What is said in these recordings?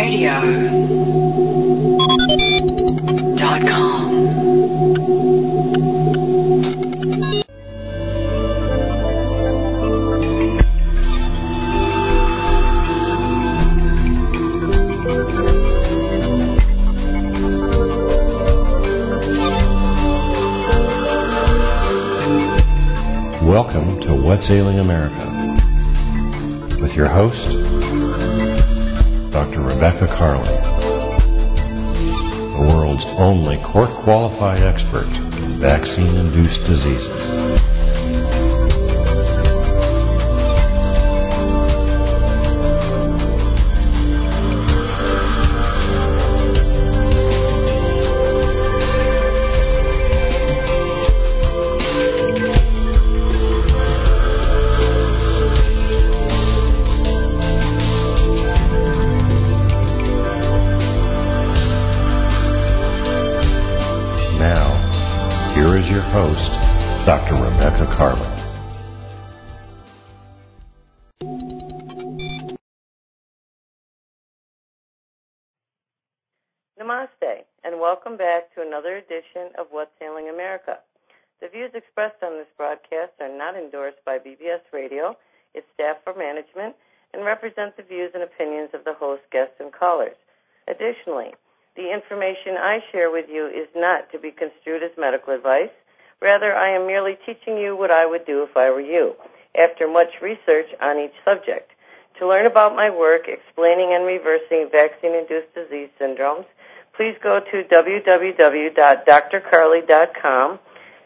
Welcome to What's Ailing America with your host, Dr. Rebecca Carlin, the world's only court-qualified expert in vaccine-induced diseases. Your host, Dr. Rebecca Carlin. Namaste, and welcome back to another edition of What's Ailing America. The views expressed on this broadcast are not endorsed by BBS Radio, its staff, or management, and represent the views and opinions of the host, guests, and callers. Additionally, the information I share with you is not to be construed as medical advice. Rather, I am merely teaching you what I would do if I were you, after much research on each subject. To learn about my work explaining and reversing vaccine-induced disease syndromes, please go to www.drcarley.com,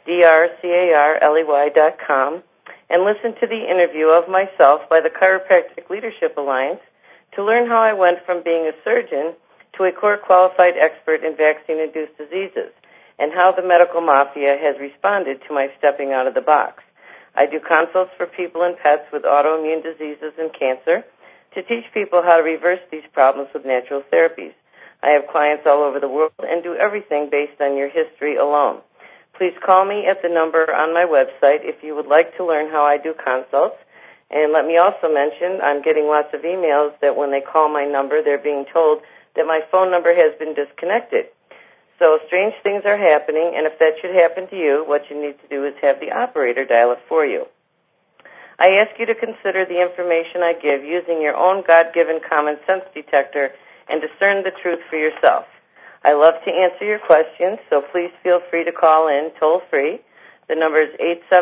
drcarley.com, and listen to the interview of myself by the Chiropractic Leadership Alliance to learn how I went from being a surgeon to a court-qualified expert in vaccine-induced diseases, and how the medical mafia has responded to my stepping out of the box. I do consults for people and pets with autoimmune diseases and cancer to teach people how to reverse these problems with natural therapies. I have clients all over the world and do everything based on your history alone. Please call me at the number on my website if you would like to learn how I do consults. And let me also mention I'm getting lots of emails that when they call my number, they're being told that my phone number has been disconnected. So strange things are happening, and if that should happen to you, what you need to do is have the operator dial it for you. I ask you to consider the information I give using your own God-given common sense detector and discern the truth for yourself. I love to answer your questions, so please feel free to call in toll-free. The number is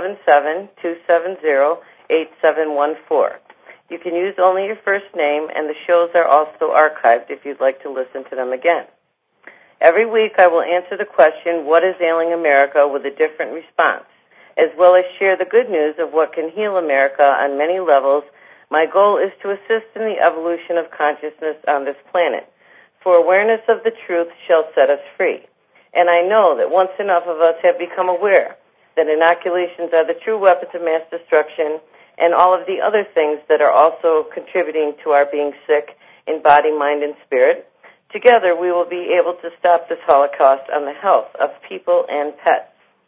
877-270-8714. You can use only your first name, and the shows are also archived if you'd like to listen to them again. Every week I will answer the question, what is ailing America, with a different response, as well as share the good news of what can heal America on many levels. My goal is to assist in the evolution of consciousness on this planet, for awareness of the truth shall set us free. And I know that once enough of us have become aware that inoculations are the true weapons of mass destruction and all of the other things that are also contributing to our being sick in body, mind, and spirit, together we will be able to stop this Holocaust on the health of people and pets.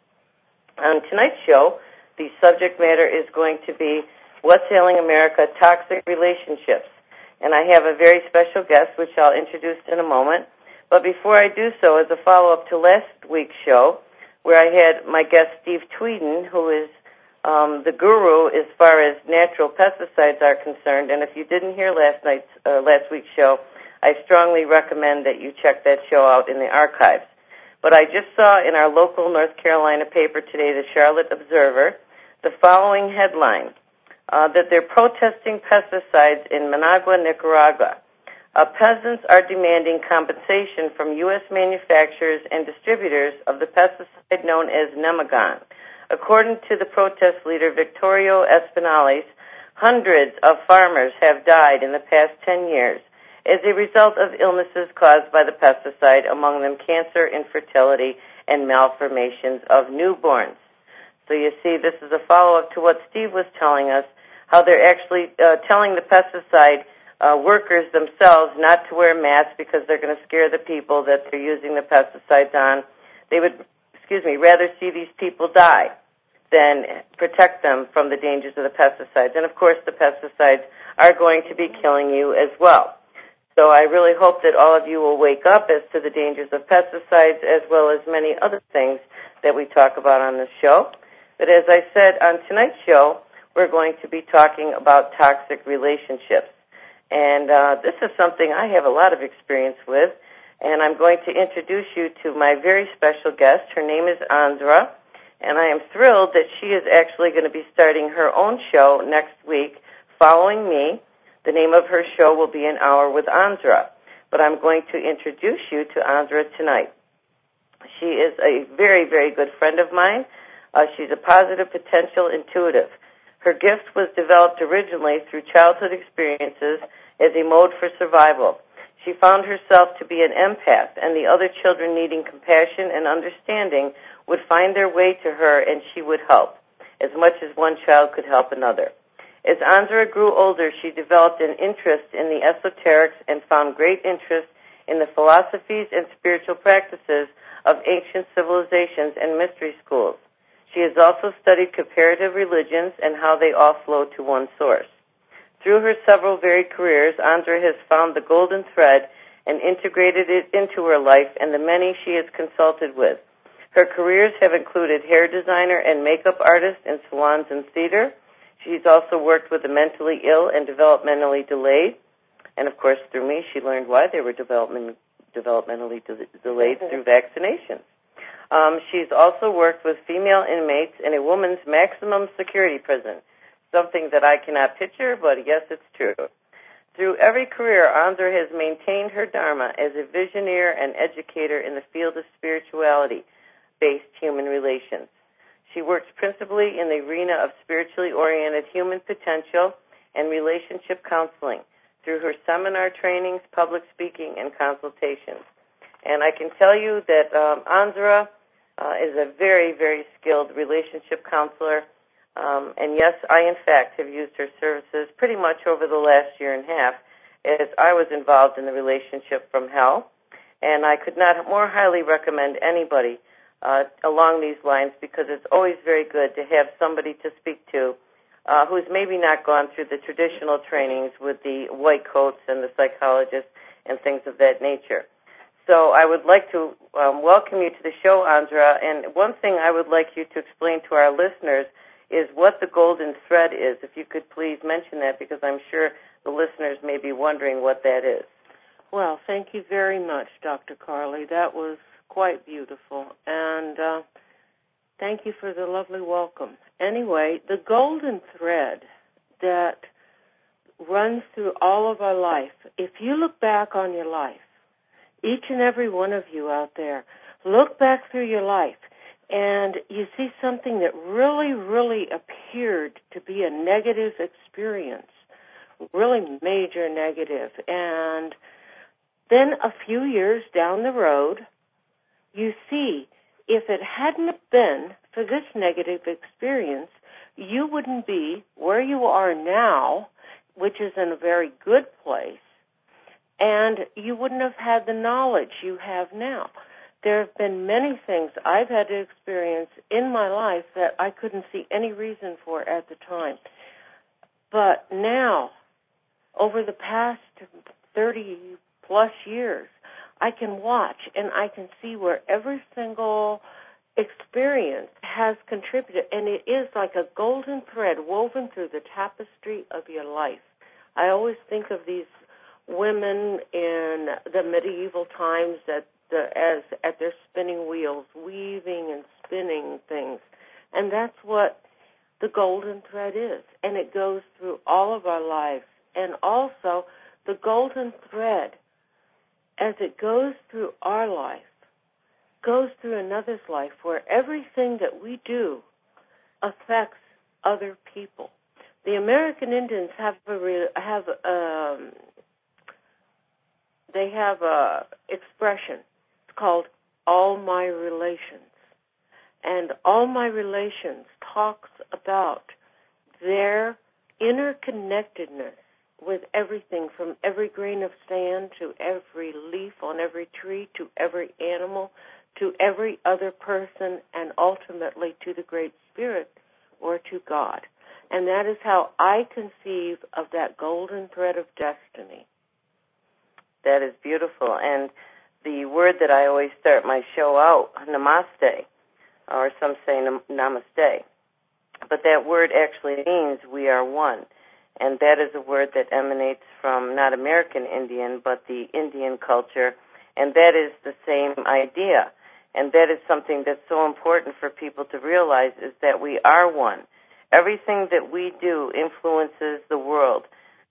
On tonight's show, the subject matter is going to be What's Ailing America, Toxic Relationships. And I have a very special guest, which I'll introduce in a moment. But before I do so, as a follow-up to last week's show, where I had my guest Steve Tweeden, who is the guru as far as natural pesticides are concerned. And if you didn't hear last week's show, I strongly recommend that you check that show out in the archives. But I just saw in our local North Carolina paper today, the Charlotte Observer, the following headline, that they're protesting pesticides in Managua, Nicaragua. Peasants are demanding compensation from U.S. manufacturers and distributors of the pesticide known as Nemagon. According to the protest leader, Victorio Espinales, hundreds of farmers have died in the past 10 years as a result of illnesses caused by the pesticide, among them cancer, infertility, and malformations of newborns. So you see, this is a follow-up to what Steve was telling us, how they're actually telling the pesticide workers themselves not to wear masks because they're going to scare the people that they're using the pesticides on. They would, rather see these people die than protect them from the dangers of the pesticides. And, of course, the pesticides are going to be killing you as well. So I really hope that all of you will wake up as to the dangers of pesticides as well as many other things that we talk about on this show. But as I said, on tonight's show, we're going to be talking about toxic relationships. And this is something I have a lot of experience with, and I'm going to introduce you to my very special guest. Her name is Andra, and I am thrilled that she is actually going to be starting her own show next week following me. The name of her show will be An Hour with Andra, but I'm going to introduce you to Andra tonight. She is a very, very good friend of mine. She's a positive potential intuitive. Her gift was developed originally through childhood experiences as a mode for survival. She found herself to be an empath, and the other children needing compassion and understanding would find their way to her, and she would help, as much as one child could help another. As Andra grew older, she developed an interest in the esoterics and found great interest in the philosophies and spiritual practices of ancient civilizations and mystery schools. She has also studied comparative religions and how they all flow to one source. Through her several varied careers, Andra has found the golden thread and integrated it into her life and the many she has consulted with. Her careers have included hair designer and makeup artist in salons and theater. She's also worked with the mentally ill and developmentally delayed. And, of course, through me, she learned why they were developmentally delayed through vaccinations. She's also worked with female inmates in a woman's maximum security prison, something that I cannot picture, but yes, it's true. Through every career, Andra has maintained her dharma as a visioneer and educator in the field of spirituality-based human relations. She works principally in the arena of spiritually oriented human potential and relationship counseling through her seminar trainings, public speaking, and consultations. And I can tell you that Andra is a very, very skilled relationship counselor. And yes, I, in fact, have used her services pretty much over the last year and a half as I was involved in the relationship from hell. And I could not more highly recommend anybody along these lines, because it's always very good to have somebody to speak to who's maybe not gone through the traditional trainings with the white coats and the psychologists and things of that nature. So I would like to welcome you to the show, Andra, and one thing I would like you to explain to our listeners is what the golden thread is. If you could please mention that, because I'm sure the listeners may be wondering what that is. Well, thank you very much, Dr. Carly. That was quite beautiful, and thank you for the lovely welcome. Anyway, the golden thread that runs through all of our life, if you look back on your life, each and every one of you out there, look back through your life, and you see something that really, really appeared to be a negative experience, really major negative, and then a few years down the road, you see, if it hadn't been for this negative experience, you wouldn't be where you are now, which is in a very good place, and you wouldn't have had the knowledge you have now. There have been many things I've had to experience in my life that I couldn't see any reason for at the time. But now, over the past 30-plus years, I can watch and I can see where every single experience has contributed, and it is like a golden thread woven through the tapestry of your life. I always think of these women in the medieval times as at their spinning wheels, weaving and spinning things, and that's what the golden thread is, and it goes through all of our lives. And also, the golden thread, as it goes through our life, goes through another's life, where everything that we do affects other people. The American Indians have a expression. It's called "all my relations," and "all my relations" talks about their interconnectedness with everything, from every grain of sand to every leaf on every tree to every animal to every other person, and ultimately to the Great Spirit or to God. And that is how I conceive of that golden thread of destiny. That is beautiful. And the word that I always start my show out, namaste, or some say namaste. But that word actually means we are one. And that is a word that emanates from not American Indian, but the Indian culture. And that is the same idea. And that is something that's so important for people to realize, is that we are one. Everything that we do influences the world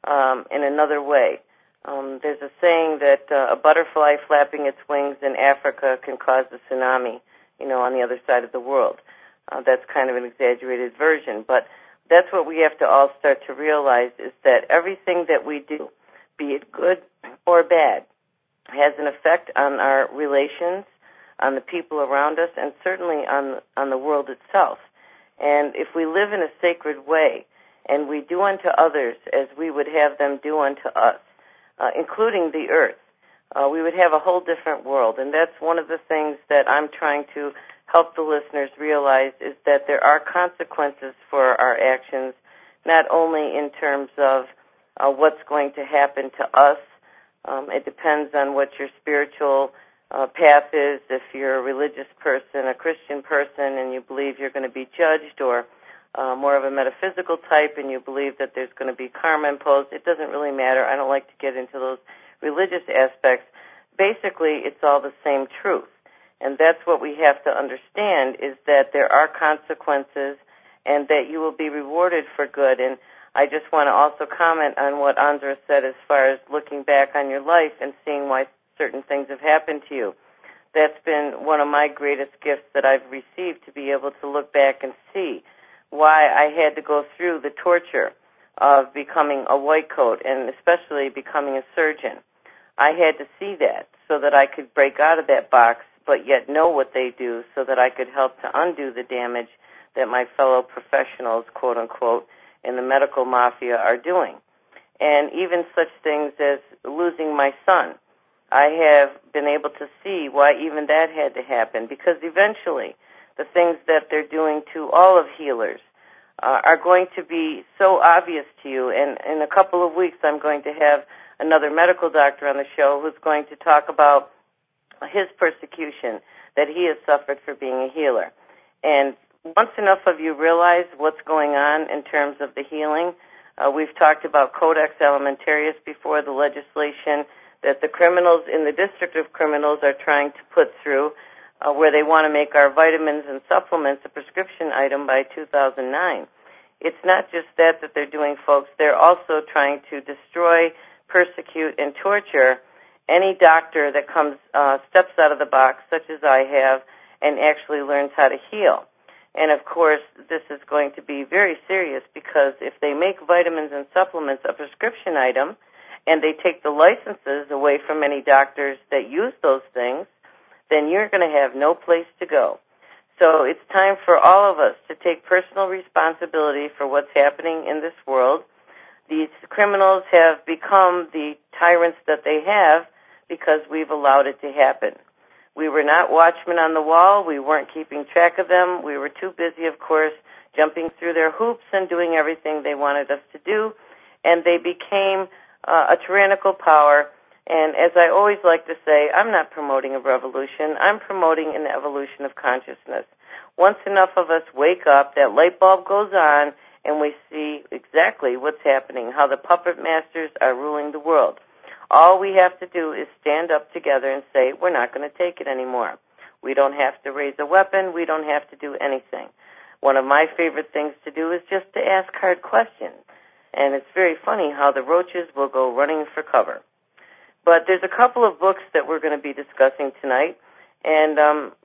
in another way. There's a saying that a butterfly flapping its wings in Africa can cause a tsunami, on the other side of the world. That's kind of an exaggerated version, but that's what we have to all start to realize, is that everything that we do, be it good or bad, has an effect on our relations, on the people around us, and certainly on the world itself. And if we live in a sacred way, and we do unto others as we would have them do unto us, including the earth, we would have a whole different world. And that's one of the things that I'm trying to help the listeners realize, is that there are consequences for our actions, not only in terms of what's going to happen to us. It depends on what your spiritual path is. If you're a religious person, a Christian person, and you believe you're going to be judged, or more of a metaphysical type and you believe that there's going to be karma imposed, it doesn't really matter. I don't like to get into those religious aspects. Basically, it's all the same truth. And that's what we have to understand, is that there are consequences and that you will be rewarded for good. And I just want to also comment on what Andra said as far as looking back on your life and seeing why certain things have happened to you. That's been one of my greatest gifts that I've received, to be able to look back and see why I had to go through the torture of becoming a white coat, and especially becoming a surgeon. I had to see that so that I could break out of that box, but yet know what they do, so that I could help to undo the damage that my fellow professionals, quote unquote, in the medical mafia are doing. And even such things as losing my son, I have been able to see why even that had to happen, because eventually the things that they're doing to all of healers are going to be so obvious to you. And in a couple of weeks, I'm going to have another medical doctor on the show who's going to talk about his persecution that he has suffered for being a healer. And once enough of you realize what's going on in terms of the healing, we've talked about Codex Alimentarius before, the legislation that the criminals in the District of Criminals are trying to put through, where they want to make our vitamins and supplements a prescription item by 2009. It's not just that they're doing, folks. They're also trying to destroy, persecute, and torture any doctor that comes, steps out of the box, such as I have, and actually learns how to heal. And, of course, this is going to be very serious, because if they make vitamins and supplements a prescription item and they take the licenses away from any doctors that use those things, then you're going to have no place to go. So it's time for all of us to take personal responsibility for what's happening in this world. These criminals have become the tyrants that they have because we've allowed it to happen. We were not watchmen on the wall. We weren't keeping track of them. We were too busy, of course, jumping through their hoops and doing everything they wanted us to do. And they became a tyrannical power. And as I always like to say, I'm not promoting a revolution. I'm promoting an evolution of consciousness. Once enough of us wake up, that light bulb goes on, and we see exactly what's happening, how the puppet masters are ruling the world. All we have to do is stand up together and say, we're not going to take it anymore. We don't have to raise a weapon. We don't have to do anything. One of my favorite things to do is just to ask hard questions. And it's very funny how the roaches will go running for cover. But there's a couple of books that we're going to be discussing tonight, and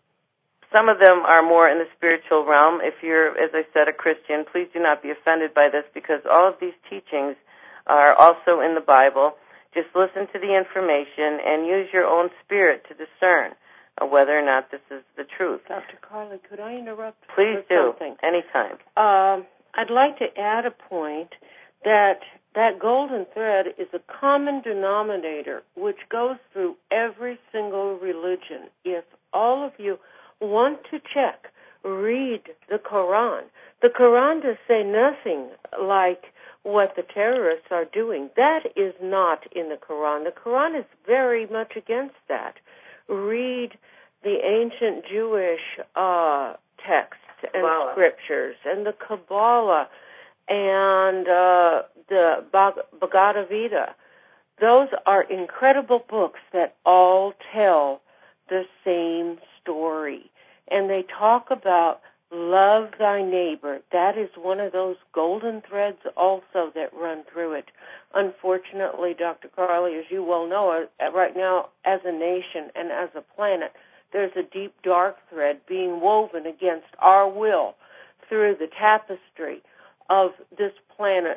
some of them are more in the spiritual realm. If you're, as I said, a Christian, please do not be offended by this, because all of these teachings are also in the Bible. Just listen to the information and use your own spirit to discern whether or not this is the truth. Dr. Carly, could I interrupt? Please do, something? Anytime. I'd like to add a point that golden thread is a common denominator which goes through every single religion. If all of you want to check, read the Quran. The Quran does say nothing like what the terrorists are doing. That is not in the Quran. The Quran is very much against that. Read the ancient Jewish texts and scriptures and the Kabbalah and the Bhagavad Gita. Those are incredible books that all tell the same story. And they talk about love thy neighbor. That is one of those golden threads also that run through it. Unfortunately, Dr. Carly, as you well know, right now as a nation and as a planet, there's a deep dark thread being woven against our will through the tapestry of this planet's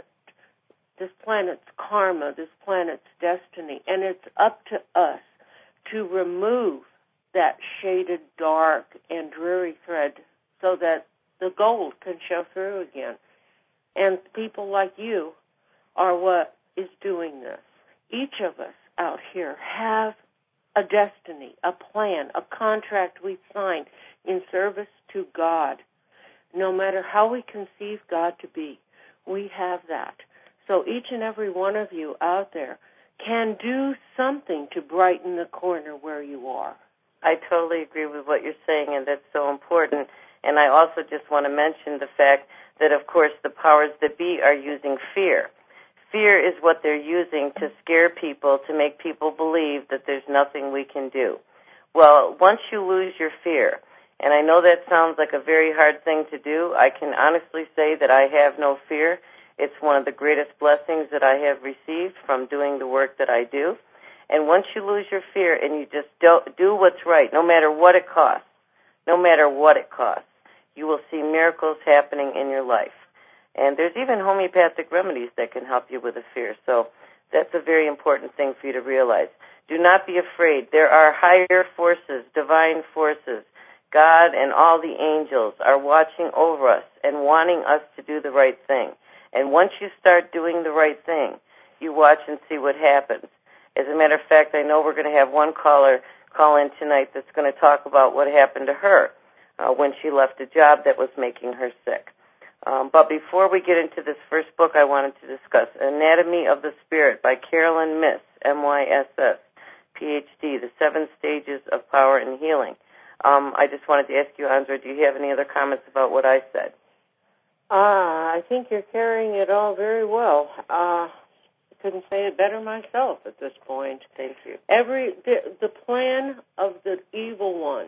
karma, this planet's destiny. And it's up to us to remove that shaded dark and dreary thread so that the gold can show through again. And people like you are what is doing this. Each of us out here have a destiny, a plan, a contract we sign in service to God. No matter how we conceive God to be, we have that. So each and every one of you out there can do something to brighten the corner where you are. I totally agree with what you're saying, and that's so important. And I also just want to mention the fact that, of course, the powers that be are using fear. Fear is what they're using to scare people, to make people believe that there's nothing we can do. Well, once you lose your fear, and I know that sounds like a very hard thing to do, I can honestly say that I have no fear. It's one of the greatest blessings that I have received from doing the work that I do. And once you lose your fear and you just do what's right, no matter what it costs, you will see miracles happening in your life. And there's even homeopathic remedies that can help you with the fear. So that's a very important thing for you to realize. Do not be afraid. There are higher forces, divine forces. God and all the angels are watching over us and wanting us to do the right thing. And once you start doing the right thing, you watch and see what happens. As a matter of fact, I know we're going to have one caller call in tonight that's going to talk about what happened to her when she left a job that was making her sick. But before we get into this first book, I wanted to discuss Anatomy of the Spirit by Carolyn Myss, M-Y-S-S, Ph.D., The 7 Stages of Power and Healing. I just wanted to ask you, Andra, do you have any other comments about what I said? I think you're carrying it all very well. Couldn't say it better myself at this point. Thank you. The plan of the evil one,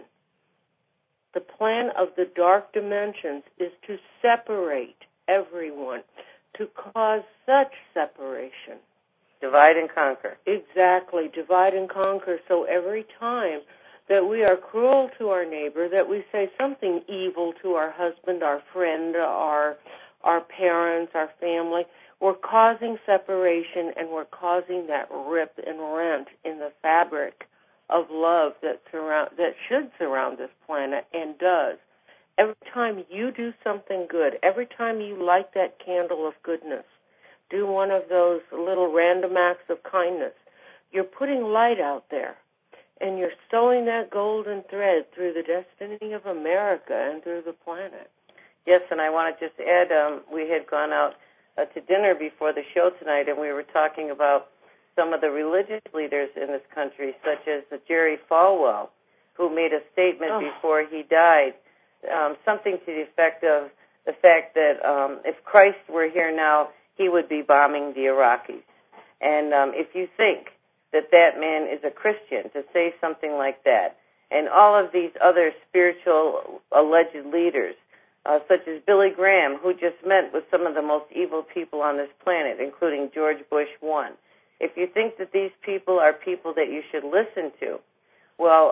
the plan of the dark dimensions is to separate everyone, to cause such separation. Divide and conquer. Exactly, divide and conquer. So every time that we are cruel to our neighbor, that we say something evil to our husband, our friend, our parents, our family, we're causing separation, and we're causing that rip and rent in the fabric of love that should surround this planet and does. Every time you do something good, every time you light that candle of goodness, do one of those little random acts of kindness, you're putting light out there, and you're sewing that golden thread through the destiny of America and through the planet. Yes, and I want to just add, we had gone out to dinner before the show tonight, and we were talking about some of the religious leaders in this country, such as Jerry Falwell, who made a statement before he died, something to the effect of the fact that if Christ were here now, he would be bombing the Iraqis. And if you think that that man is a Christian to say something like that, and all of these other spiritual alleged leaders, such as Billy Graham, who just met with some of the most evil people on this planet, including George Bush I. If you think that these people are people that you should listen to, well,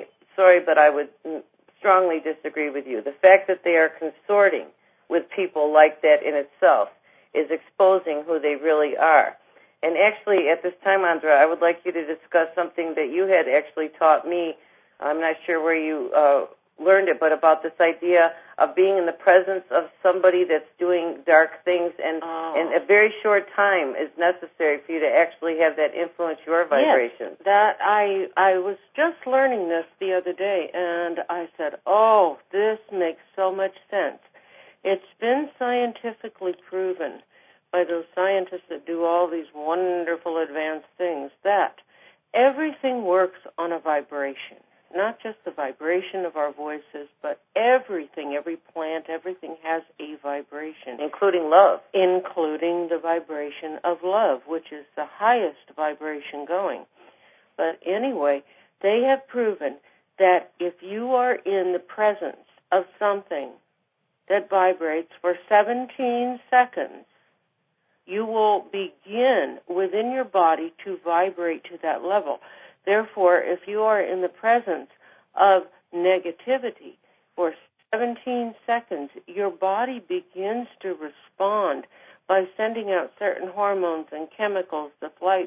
but I would strongly disagree with you. The fact that they are consorting with people like that in itself is exposing who they really are. And actually, at this time, Andra, I would like you to discuss something that you had actually taught me. I'm not sure where you learned it, but about this idea of being in the presence of somebody that's doing dark things, and a very short time is necessary for you to actually have that influence your vibrations. Yes, that I was just learning this the other day, and I said, this makes so much sense. It's been scientifically proven by those scientists that do all these wonderful advanced things, that everything works on a vibration. Not just the vibration of our voices, but everything, every plant, everything has a vibration. Including love. Including the vibration of love, which is the highest vibration going. But anyway, they have proven that if you are in the presence of something that vibrates for 17 seconds, you will begin within your body to vibrate to that level. Therefore, if you are in the presence of negativity for 17 seconds, your body begins to respond by sending out certain hormones and chemicals, the flight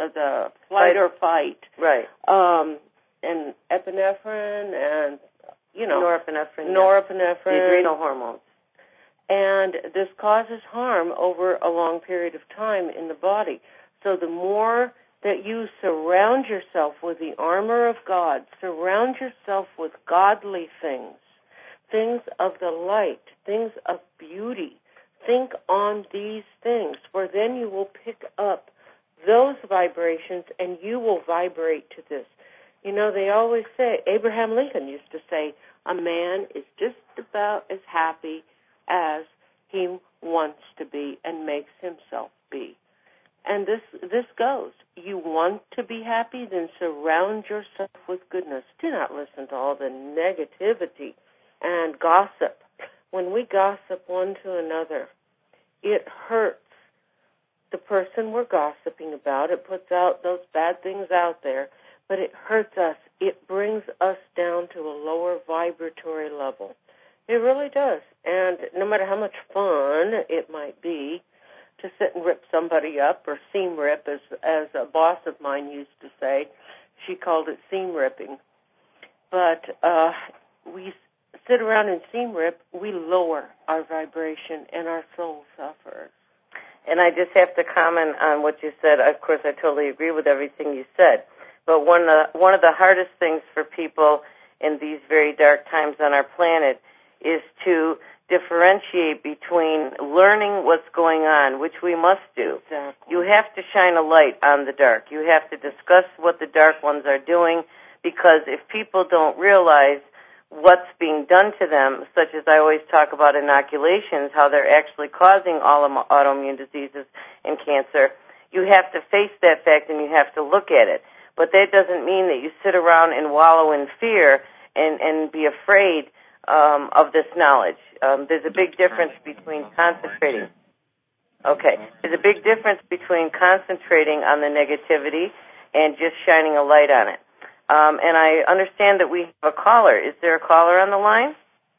or fight, right, and epinephrine and norepinephrine, the adrenal hormones. And this causes harm over a long period of time in the body. So the more that you surround yourself with the armor of God, surround yourself with godly things, things of the light, things of beauty, think on these things, for then you will pick up those vibrations and you will vibrate to this. You know, they always say, Abraham Lincoln used to say, a man is just about as happy as he wants to be and makes himself be. And this goes. You want to be happy, then surround yourself with goodness. Do not listen to all the negativity and gossip. When we gossip one to another, it hurts the person we're gossiping about. It puts out those bad things out there, but it hurts us. It brings us down to a lower vibratory level. It really does. And no matter how much fun it might be to sit and rip somebody up, or seam rip, as a boss of mine used to say. She called it seam ripping. But we sit around and seam rip, we lower our vibration, and our soul suffers. And I just have to comment on what you said. Of course, I totally agree with everything you said. But one of the hardest things for people in these very dark times on our planet is to differentiate between learning what's going on, which we must do. Exactly. You have to shine a light on the dark. You have to discuss what the dark ones are doing, because if people don't realize what's being done to them, such as I always talk about inoculations, how they're actually causing all autoimmune diseases and cancer, you have to face that fact and you have to look at it. But that doesn't mean that you sit around and wallow in fear and be afraid of this knowledge. There's a big difference between concentrating. Okay. There's a big difference between concentrating on the negativity and just shining a light on it. And I understand that we have a caller. Is there a caller on the line?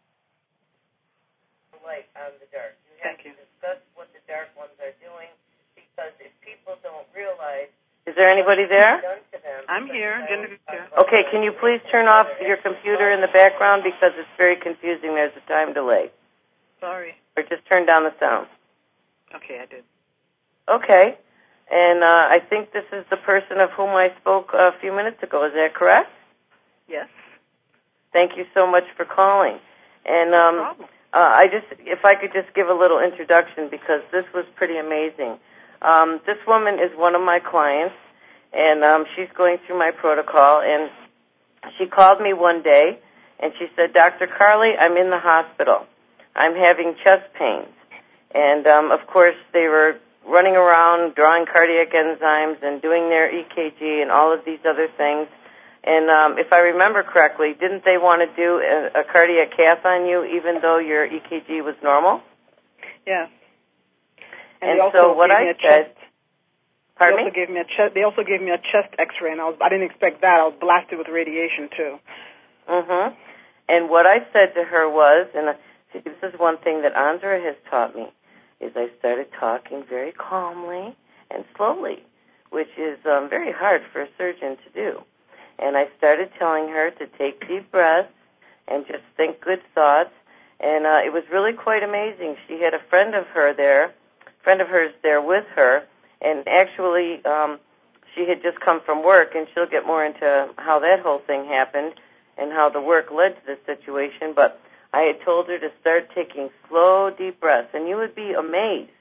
Light on the dark. You have to discuss what the dark ones are doing, because if people don't realize... Is there anybody there? I'm here. Okay, can you please turn off your computer in the background, because it's very confusing. There's a time delay. Sorry. Or just turn down the sound. Okay, I did. Okay. And I think this is the person of whom I spoke a few minutes ago. Is that correct? Yes. Thank you so much for calling. And No problem. if I could just give a little introduction, because this was pretty amazing. This woman is one of my clients, and she's going through my protocol, and she called me one day, and she said, Dr. Carly, I'm in the hospital. I'm having chest pains. And, of course, they were running around, drawing cardiac enzymes and doing their EKG and all of these other things. And if I remember correctly, didn't they want to do a cardiac cath on you even though your EKG was normal? Yeah. And so what I said... Pardon me? They also gave me a chest X-ray, and I didn't expect that. I was blasted with radiation, too. Mm-hmm. And what I said to her was, and this is one thing that Andrea has taught me, is I started talking very calmly and slowly, which is very hard for a surgeon to do. And I started telling her to take deep breaths and just think good thoughts. And it was really quite amazing. She had a friend of hers there with her, and actually she had just come from work, and she'll get more into how that whole thing happened and how the work led to this situation. But I had told her to start taking slow, deep breaths, and you would be amazed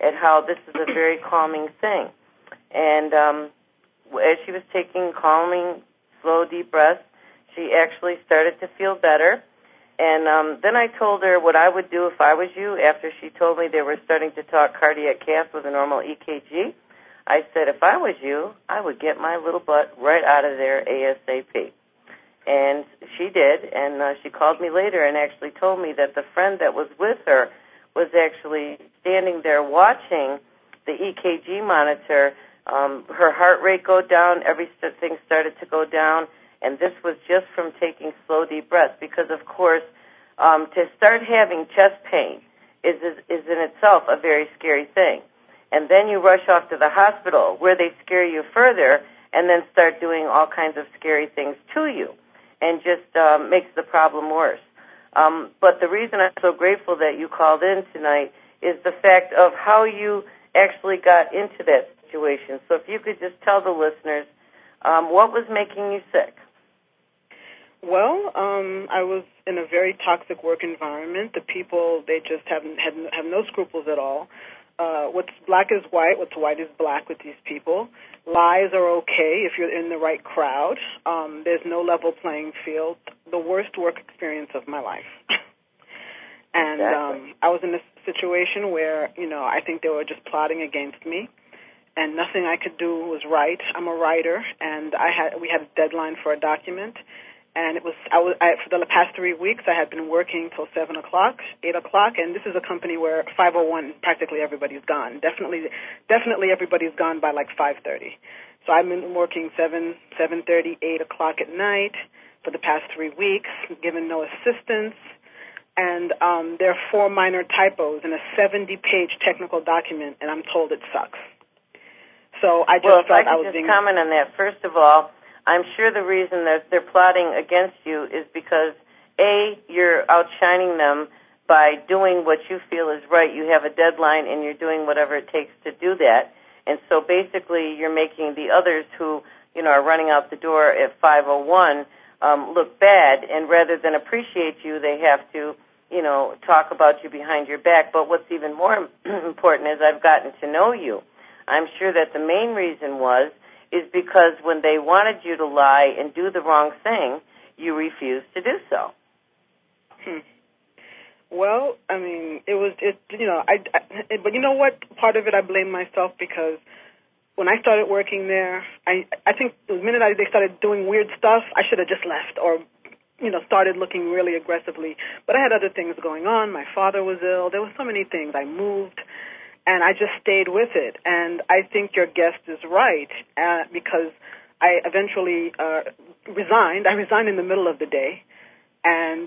at how this is a very calming thing. And as she was taking calming, slow, deep breaths, she actually started to feel better. And then I told her what I would do if I was you after she told me they were starting to talk cardiac cath with a normal EKG. I said, if I was you, I would get my little butt right out of there ASAP. And she did, and she called me later and actually told me that the friend that was with her was actually standing there watching the EKG monitor, her heart rate go down, everything started to go down, and this was just from taking slow, deep breaths because, of course, to start having chest pain is in itself a very scary thing. And then you rush off to the hospital where they scare you further and then start doing all kinds of scary things to you and just makes the problem worse. But the reason I'm so grateful that you called in tonight is the fact of how you actually got into that situation. So if you could just tell the listeners what was making you sick. Well, I was in a very toxic work environment. The people, they just have no scruples at all. What's black is white, what's white is black with these people. Lies are okay if you're in the right crowd. There's no level playing field. The worst work experience of my life. And Exactly. I was in a situation where, I think they were just plotting against me, and nothing I could do was right. I'm a writer, and we had a deadline for a document. And it was for the past 3 weeks, I had been working till 7 o'clock, 8 o'clock, and this is a company where 5:01, practically everybody's gone. Definitely everybody's gone by like 5:30. So I've been working 7:30, 8 o'clock at night for the past 3 weeks, given no assistance. And there are 4 minor typos in a 70-page technical document, and I'm told it sucks. So I just felt I was being... Well, if I could just comment on that, first of all, I'm sure the reason that they're plotting against you is because, A, you're outshining them by doing what you feel is right. You have a deadline, and you're doing whatever it takes to do that. And so basically you're making the others who, are running out the door at 5:01 look bad, and rather than appreciate you, they have to, talk about you behind your back. But what's even more important is I've gotten to know you. I'm sure that the main reason is because when they wanted you to lie and do the wrong thing, you refused to do so. Well, I mean, but you know what? Part of it I blame myself because when I started working there, I think the minute they started doing weird stuff, I should have just left or, started looking really aggressively. But I had other things going on. My father was ill. There were so many things. I moved. And I just stayed with it. And I think your guest is right because I eventually resigned. I resigned in the middle of the day. And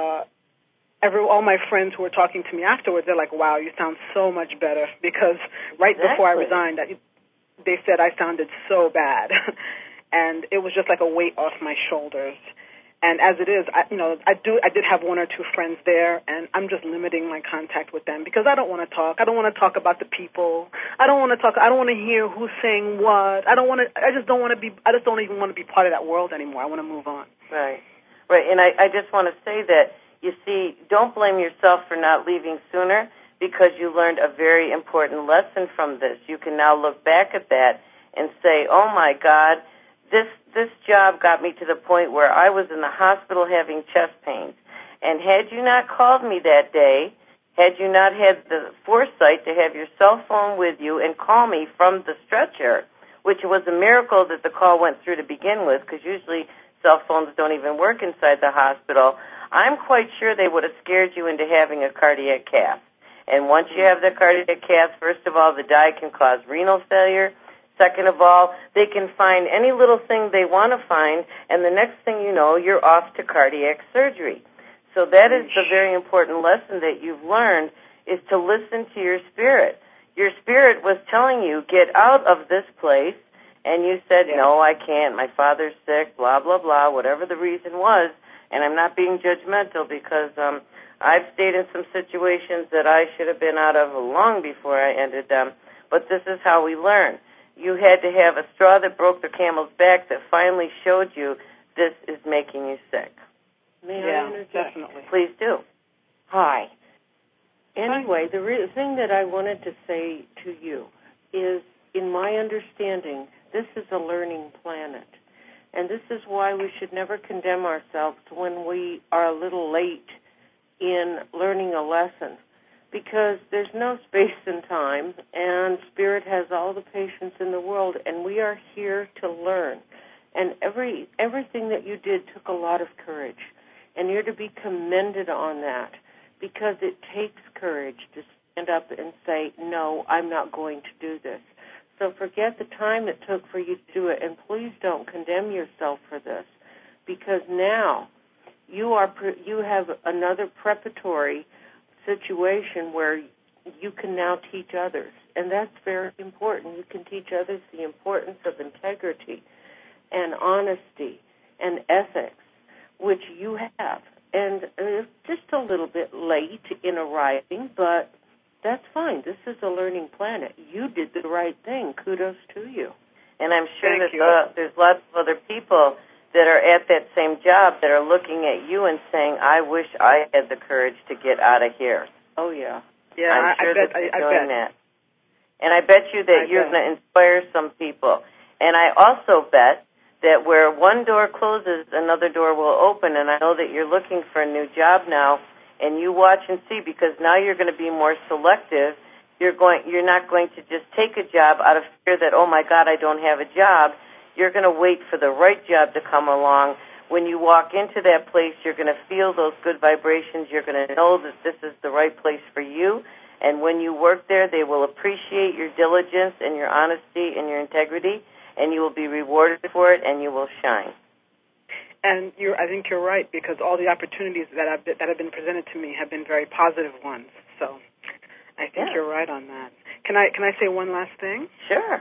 all my friends who were talking to me afterwards, they're like, wow, you sound so much better. Because right before I resigned, they said I sounded so bad. And it was just like a weight off my shoulders. And as it is, I did have 1 or 2 friends there, and I'm just limiting my contact with them because I don't want to talk. I don't want to talk about the people. I don't want to hear who's saying what. I just don't even want to be part of that world anymore. I want to move on. Right. And I just want to say that, you see, don't blame yourself for not leaving sooner because you learned a very important lesson from this. You can now look back at that and say, oh, my God, this job got me to the point where I was in the hospital having chest pains. And had you not called me that day, had you not had the foresight to have your cell phone with you and call me from the stretcher, which was a miracle that the call went through to begin with because usually cell phones don't even work inside the hospital, I'm quite sure they would have scared you into having a cardiac cath. And once you have the cardiac cath, first of all, the dye can cause renal failure. Second of all, they can find any little thing they want to find, and the next thing you know, you're off to cardiac surgery. So that is the very important lesson that you've learned, is to listen to your spirit. Your spirit was telling you, get out of this place, and you said, no, I can't, my father's sick, blah, blah, blah, whatever the reason was, and I'm not being judgmental because I've stayed in some situations that I should have been out of long before I ended them, but this is how we learn. You had to have a straw that broke the camel's back that finally showed you this is making you sick. May I interject? Definitely. Please do. Hi. Anyway, the thing that I wanted to say to you is, in my understanding, this is a learning planet. And this is why we should never condemn ourselves when we are a little late in learning a lesson, because there's no space and time, and Spirit has all the patience in the world, and we are here to learn. And everything that you did took a lot of courage, and you're to be commended on that, because it takes courage to stand up and say, no, I'm not going to do this. So forget the time it took for you to do it, and please don't condemn yourself for this, because now you have another preparatory situation where you can now teach others, and that's very important. You can teach others the importance of integrity and honesty and ethics, which you have. And it's just a little bit late in arriving, but that's fine. This is a learning planet. You did the right thing. Kudos to you. And I'm sure that there's lots of other people that are at that same job that are looking at you and saying, I wish I had the courage to get out of here. Oh, yeah. Yeah, I'm sure I bet. that you're doing that. And I bet you that you're going to inspire some people. And I also bet that where one door closes, another door will open. And I know that you're looking for a new job now, and you watch and see, because now you're going to be more selective. You're not going to just take a job out of fear that, oh, my God, I don't have a job. You're going to wait for the right job to come along. When you walk into that place, you're going to feel those good vibrations. You're going to know that this is the right place for you. And when you work there, they will appreciate your diligence and your honesty and your integrity, and you will be rewarded for it, and you will shine. And I think you're right, because all the opportunities that have been presented to me have been very positive ones. So I think you're right on that. Can I say one last thing? Sure.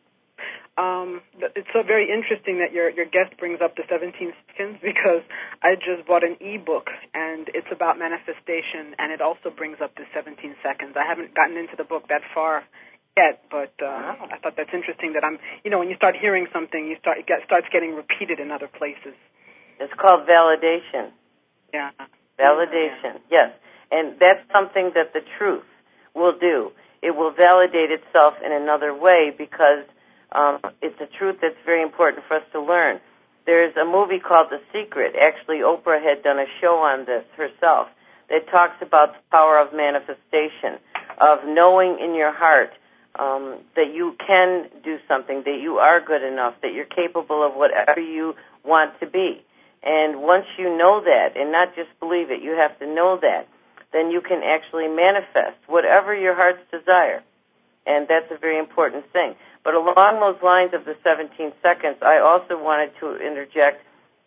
It's so very interesting that your guest brings up the 17 seconds, because I just bought an e-book, and it's about manifestation, and it also brings up the 17 seconds. I haven't gotten into the book that far yet, but I thought that's interesting that when you start hearing something, it starts getting repeated in other places. It's called validation. Yeah. Validation, yes. And that's something that the truth will do. It will validate itself in another way, because it's a truth that's very important for us to learn. There's a movie called The Secret. Actually, Oprah had done a show on this herself that talks about the power of manifestation, of knowing in your heart that you can do something, that you are good enough, that you're capable of whatever you want to be. And once you know that, and not just believe it, you have to know that, then you can actually manifest whatever your heart's desire. And that's a very important thing. But along those lines of the 17 seconds, I also wanted to interject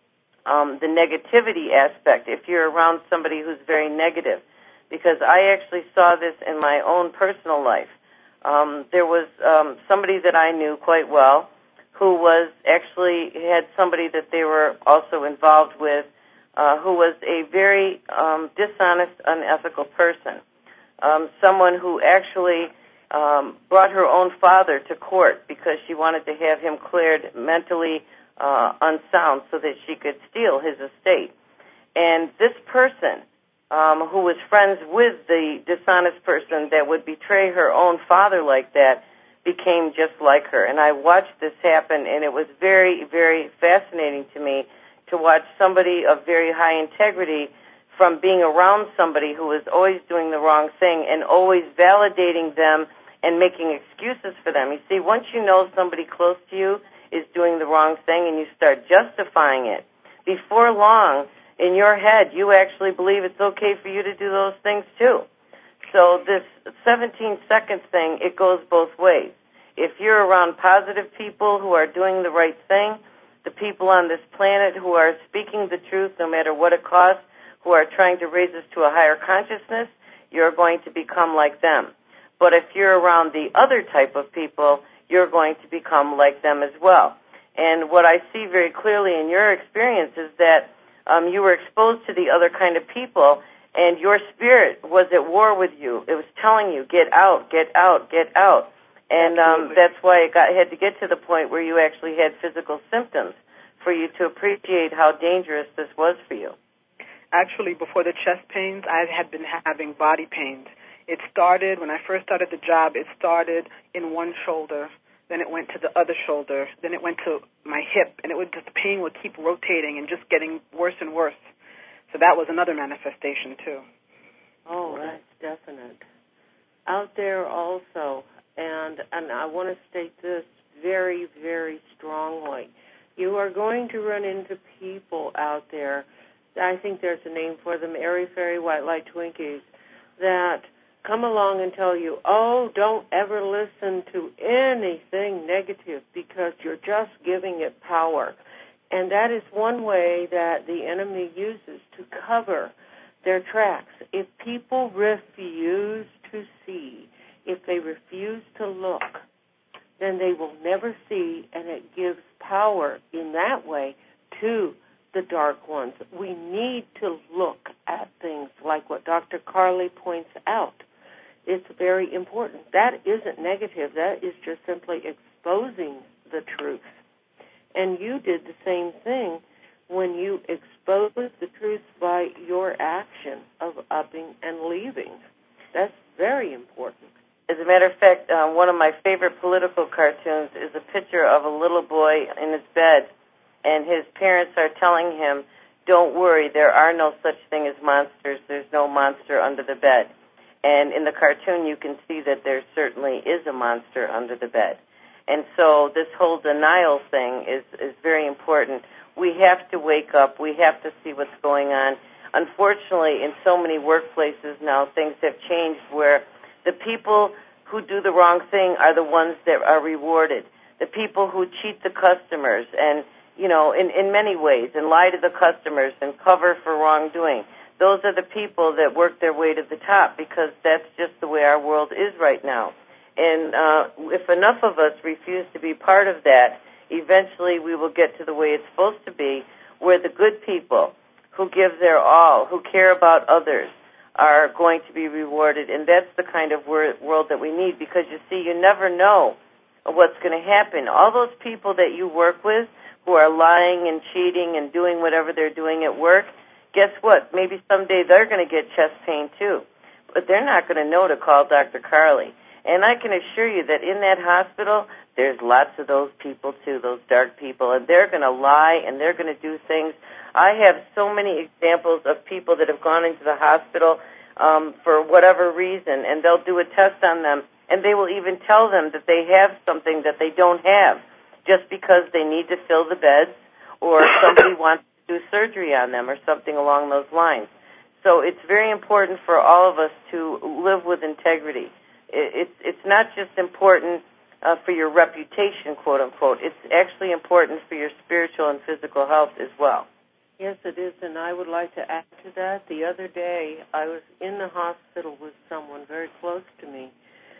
the negativity aspect, if you're around somebody who's very negative, because I actually saw this in my own personal life. There was somebody that I knew quite well who had somebody that they were also involved with who was a very dishonest, unethical person, someone who actually brought her own father to court because she wanted to have him cleared mentally unsound so that she could steal his estate. And this person, who was friends with the dishonest person that would betray her own father like that, became just like her. And I watched this happen, and it was very, very fascinating to me to watch somebody of very high integrity from being around somebody who was always doing the wrong thing and always validating them and making excuses for them. You see, once you know somebody close to you is doing the wrong thing and you start justifying it, before long, in your head, you actually believe it's okay for you to do those things too. So this 17 seconds thing, it goes both ways. If you're around positive people who are doing the right thing, the people on this planet who are speaking the truth no matter what it costs, who are trying to raise us to a higher consciousness, you're going to become like them. But if you're around the other type of people, you're going to become like them as well. And what I see very clearly in your experience is that you were exposed to the other kind of people, and your spirit was at war with you. It was telling you, get out, get out, get out. And that's why it had to get to the point where you actually had physical symptoms for you to appreciate how dangerous this was for you. Actually, before the chest pains, I had been having body pains It started, when I first started the job, it started in one shoulder, then it went to the other shoulder, then it went to my hip, and the pain would keep rotating and just getting worse and worse. So that was another manifestation, too. Oh, that's definite. Out there also, and I want to state this very, very strongly, you are going to run into people out there, I think there's a name for them, airy-fairy white light Twinkies, that come along and tell you, oh, don't ever listen to anything negative because you're just giving it power. And that is one way that the enemy uses to cover their tracks. If people refuse to see, if they refuse to look, then they will never see, and it gives power in that way to the dark ones. We need to look at things like what Dr. Carly points out. It's very important. That isn't negative. That is just simply exposing the truth. And you did the same thing when you exposed the truth by your action of upping and leaving. That's very important. As a matter of fact, one of my favorite political cartoons is a picture of a little boy in his bed, and his parents are telling him, don't worry, there are no such thing as monsters. There's no monster under the bed. And in the cartoon, you can see that there certainly is a monster under the bed. And so this whole denial thing is very important. We have to wake up. We have to see what's going on. Unfortunately, in so many workplaces now, things have changed where the people who do the wrong thing are the ones that are rewarded. The people who cheat the customers and, in many ways, and lie to the customers and cover for wrongdoing. Those are the people that work their way to the top because that's just the way our world is right now. And if enough of us refuse to be part of that, eventually we will get to the way it's supposed to be, where the good people who give their all, who care about others, are going to be rewarded. And that's the kind of world that we need because, you see, you never know what's going to happen. All those people that you work with who are lying and cheating and doing whatever they're doing at work, guess what? Maybe someday they're going to get chest pain too. But they're not going to know to call Dr. Carly. And I can assure you that in that hospital, there's lots of those people too, those dark people, and they're going to lie and they're going to do things. I have so many examples of people that have gone into the hospital for whatever reason, and they'll do a test on them, and they will even tell them that they have something that they don't have just because they need to fill the beds or somebody wants to do surgery on them or something along those lines. So it's very important for all of us to live with integrity. It's not just important for your reputation, quote unquote. It's actually important for your spiritual and physical health as well. Yes, it is, and I would like to add to that. The other day, I was in the hospital with someone very close to me,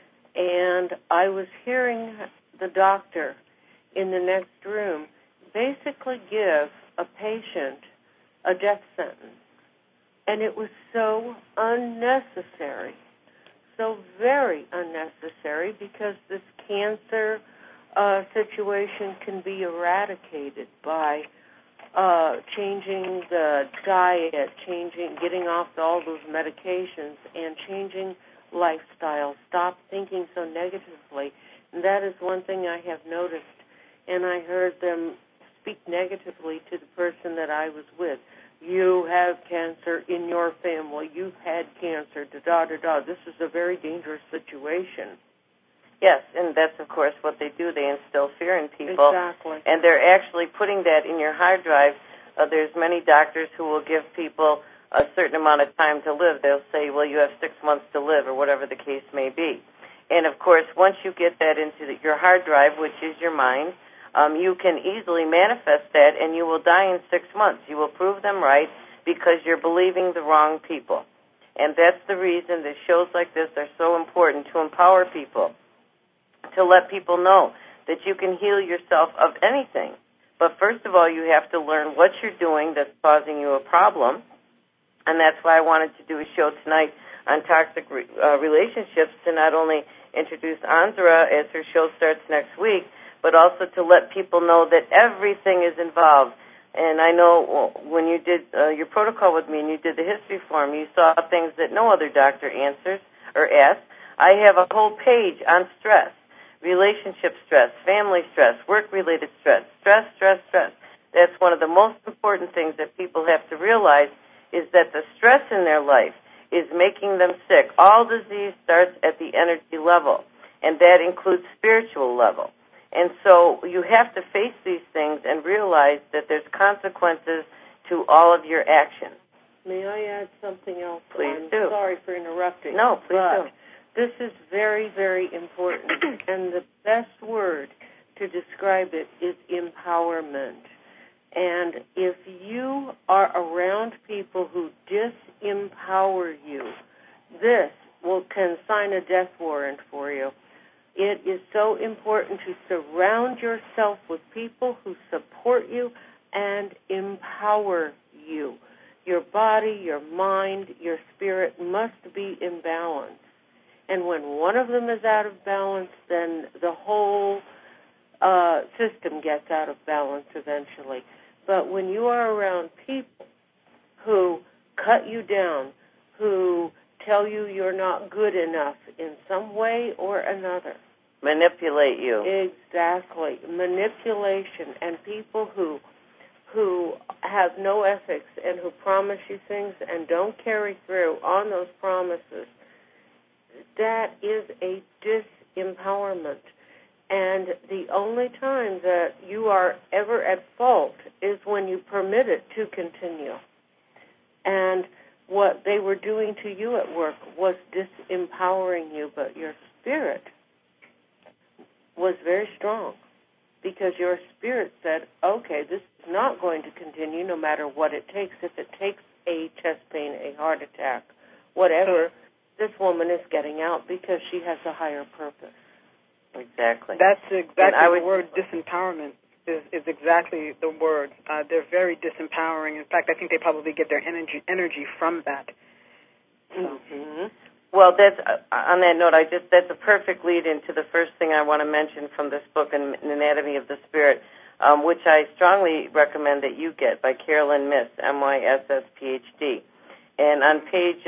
and I was hearing the doctor in the next room basically give a patient a death sentence, and it was so unnecessary. So very unnecessary because this cancer situation can be eradicated by changing the diet, getting off all those medications, and changing lifestyle. Stop thinking so negatively. And that is one thing I have noticed. And I heard them speak negatively to the person that I was with. You have cancer in your family. You've had cancer, da-da-da-da. This is a very dangerous situation. Yes, and that's, of course, what they do. They instill fear in people. Exactly. And they're actually putting that in your hard drive. There's many doctors who will give people a certain amount of time to live. They'll say, well, you have 6 months to live, or whatever the case may be. And, of course, once you get that into your hard drive, which is your mind, you can easily manifest that, and you will die in 6 months. You will prove them right because you're believing the wrong people. And that's the reason that shows like this are so important, to empower people, to let people know that you can heal yourself of anything. But first of all, you have to learn what you're doing that's causing you a problem. And that's why I wanted to do a show tonight on toxic relationships, to not only introduce Andra as her show starts next week, but also to let people know that everything is involved. And I know when you did your protocol with me and you did the history form, you saw things that no other doctor answers or ask, I have a whole page on stress, relationship stress, family stress, work-related stress, stress. That's one of the most important things that people have to realize is that the stress in their life is making them sick. All disease starts at the energy level, and that includes spiritual level. And so you have to face these things and realize that there's consequences to all of your actions. May I add something else? Please I'm do. Sorry for interrupting. No, please do. This is very, very important, and the best word to describe it is empowerment. And if you are around people who disempower you, this can sign a death warrant for you. It is so important to surround yourself with people who support you and empower you. Your body, your mind, your spirit must be in balance. And when one of them is out of balance, then the whole system gets out of balance eventually. But when you are around people who cut you down, who tell you you're not good enough in some way or another. Manipulate you. Exactly. Manipulation, and people who have no ethics and who promise you things and don't carry through on those promises, that is a disempowerment. And the only time that you are ever at fault is when you permit it to continue. And what they were doing to you at work was disempowering you, but your spirit was very strong because your spirit said, okay, this is not going to continue no matter what it takes. If it takes a chest pain, a heart attack, whatever, this woman is getting out because she has a higher purpose. Exactly. That's exactly the word, disempowerment is exactly the word. They're very disempowering. In fact, I think they probably get their energy from that. So. Mm-hmm. Well, that's on that note. That's a perfect lead into the first thing I want to mention from this book, An Anatomy of the Spirit, which I strongly recommend that you get, by Carolyn Myss, M-Y-S-S, Ph.D. And on page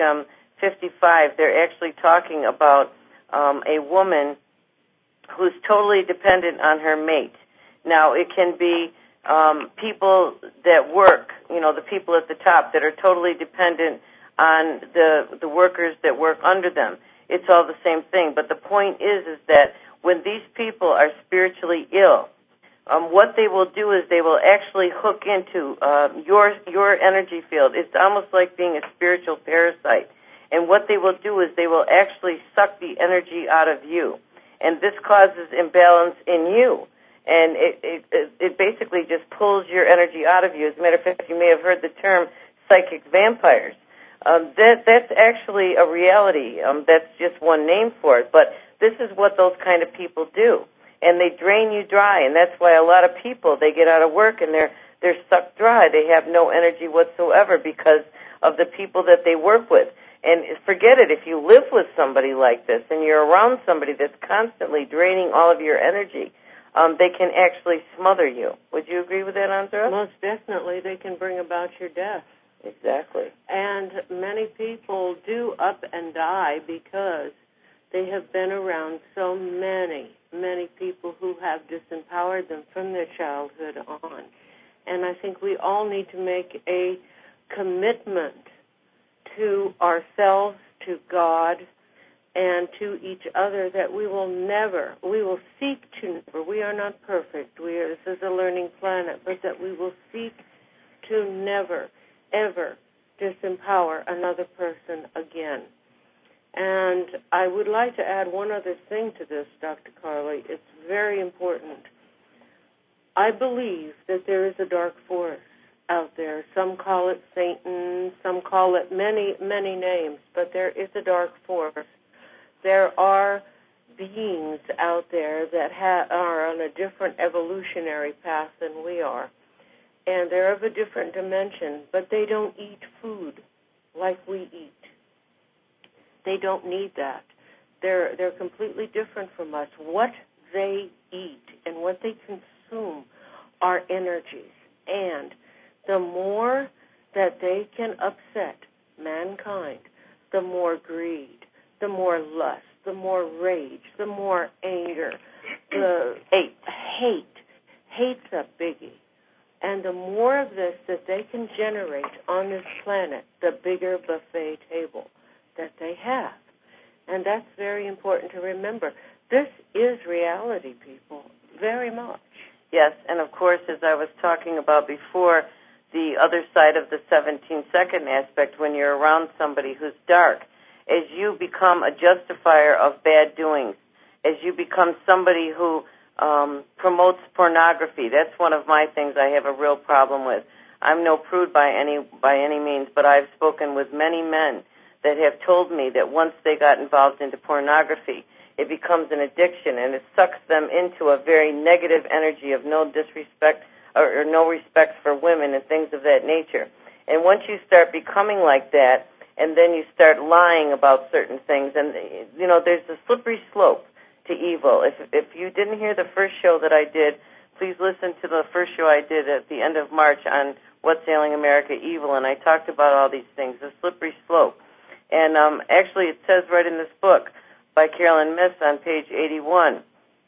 55, they're actually talking about a woman who's totally dependent on her mate. Now, it can be people that work, the people at the top that are totally dependent on the workers that work under them. It's all the same thing. But the point is that when these people are spiritually ill, what they will do is they will actually hook into your energy field. It's almost like being a spiritual parasite. And what they will do is they will actually suck the energy out of you. And this causes imbalance in you. And it basically just pulls your energy out of you. As a matter of fact, you may have heard the term psychic vampires. That's actually a reality. That's just one name for it. But this is what those kind of people do. And they drain you dry. And that's why a lot of people, they get out of work and they're sucked dry. They have no energy whatsoever because of the people that they work with. And forget it, if you live with somebody like this and you're around somebody that's constantly draining all of your energy, they can actually smother you. Would you agree with that, Andra? Most definitely. They can bring about your death. Exactly. And many people do up and die because they have been around so many people who have disempowered them from their childhood on. And I think we all need to make a commitment to ourselves, to God, and to each other that we will seek to never, we are not perfect, this is a learning planet, but that we will seek to never, ever disempower another person again. And I would like to add one other thing to this, Dr. Carly. It's very important. I believe that there is a dark force out there. Some call it Satan, some call it many, many names, but there is a dark force. There are beings out there that are on a different evolutionary path than we are, and they're of a different dimension, but they don't eat food like we eat. They don't need that. They're completely different from us. What they eat and what they consume are energies, and the more that they can upset mankind, the more greed, the more lust, the more rage, the more anger, the hate. Hate's a biggie. And the more of this that they can generate on this planet, the bigger buffet table that they have. And that's very important to remember. This is reality, people, very much. Yes, and of course, as I was talking about before, the other side of the 17-second aspect, when you're around somebody who's dark, as you become a justifier of bad doings, as you become somebody who promotes pornography. That's one of my things I have a real problem with. I'm no prude by any means, but I've spoken with many men that have told me that once they got involved into pornography, it becomes an addiction, and it sucks them into a very negative energy of no disrespect or no respect for women and things of that nature. And once you start becoming like that, and then you start lying about certain things, and, you know, there's a slippery slope to evil. If you didn't hear the first show that I did, please listen to the first show I did at the end of March on What's Ailing America Evil, and I talked about all these things, the slippery slope. And actually it says right in this book by Carolyn Myss on page 81,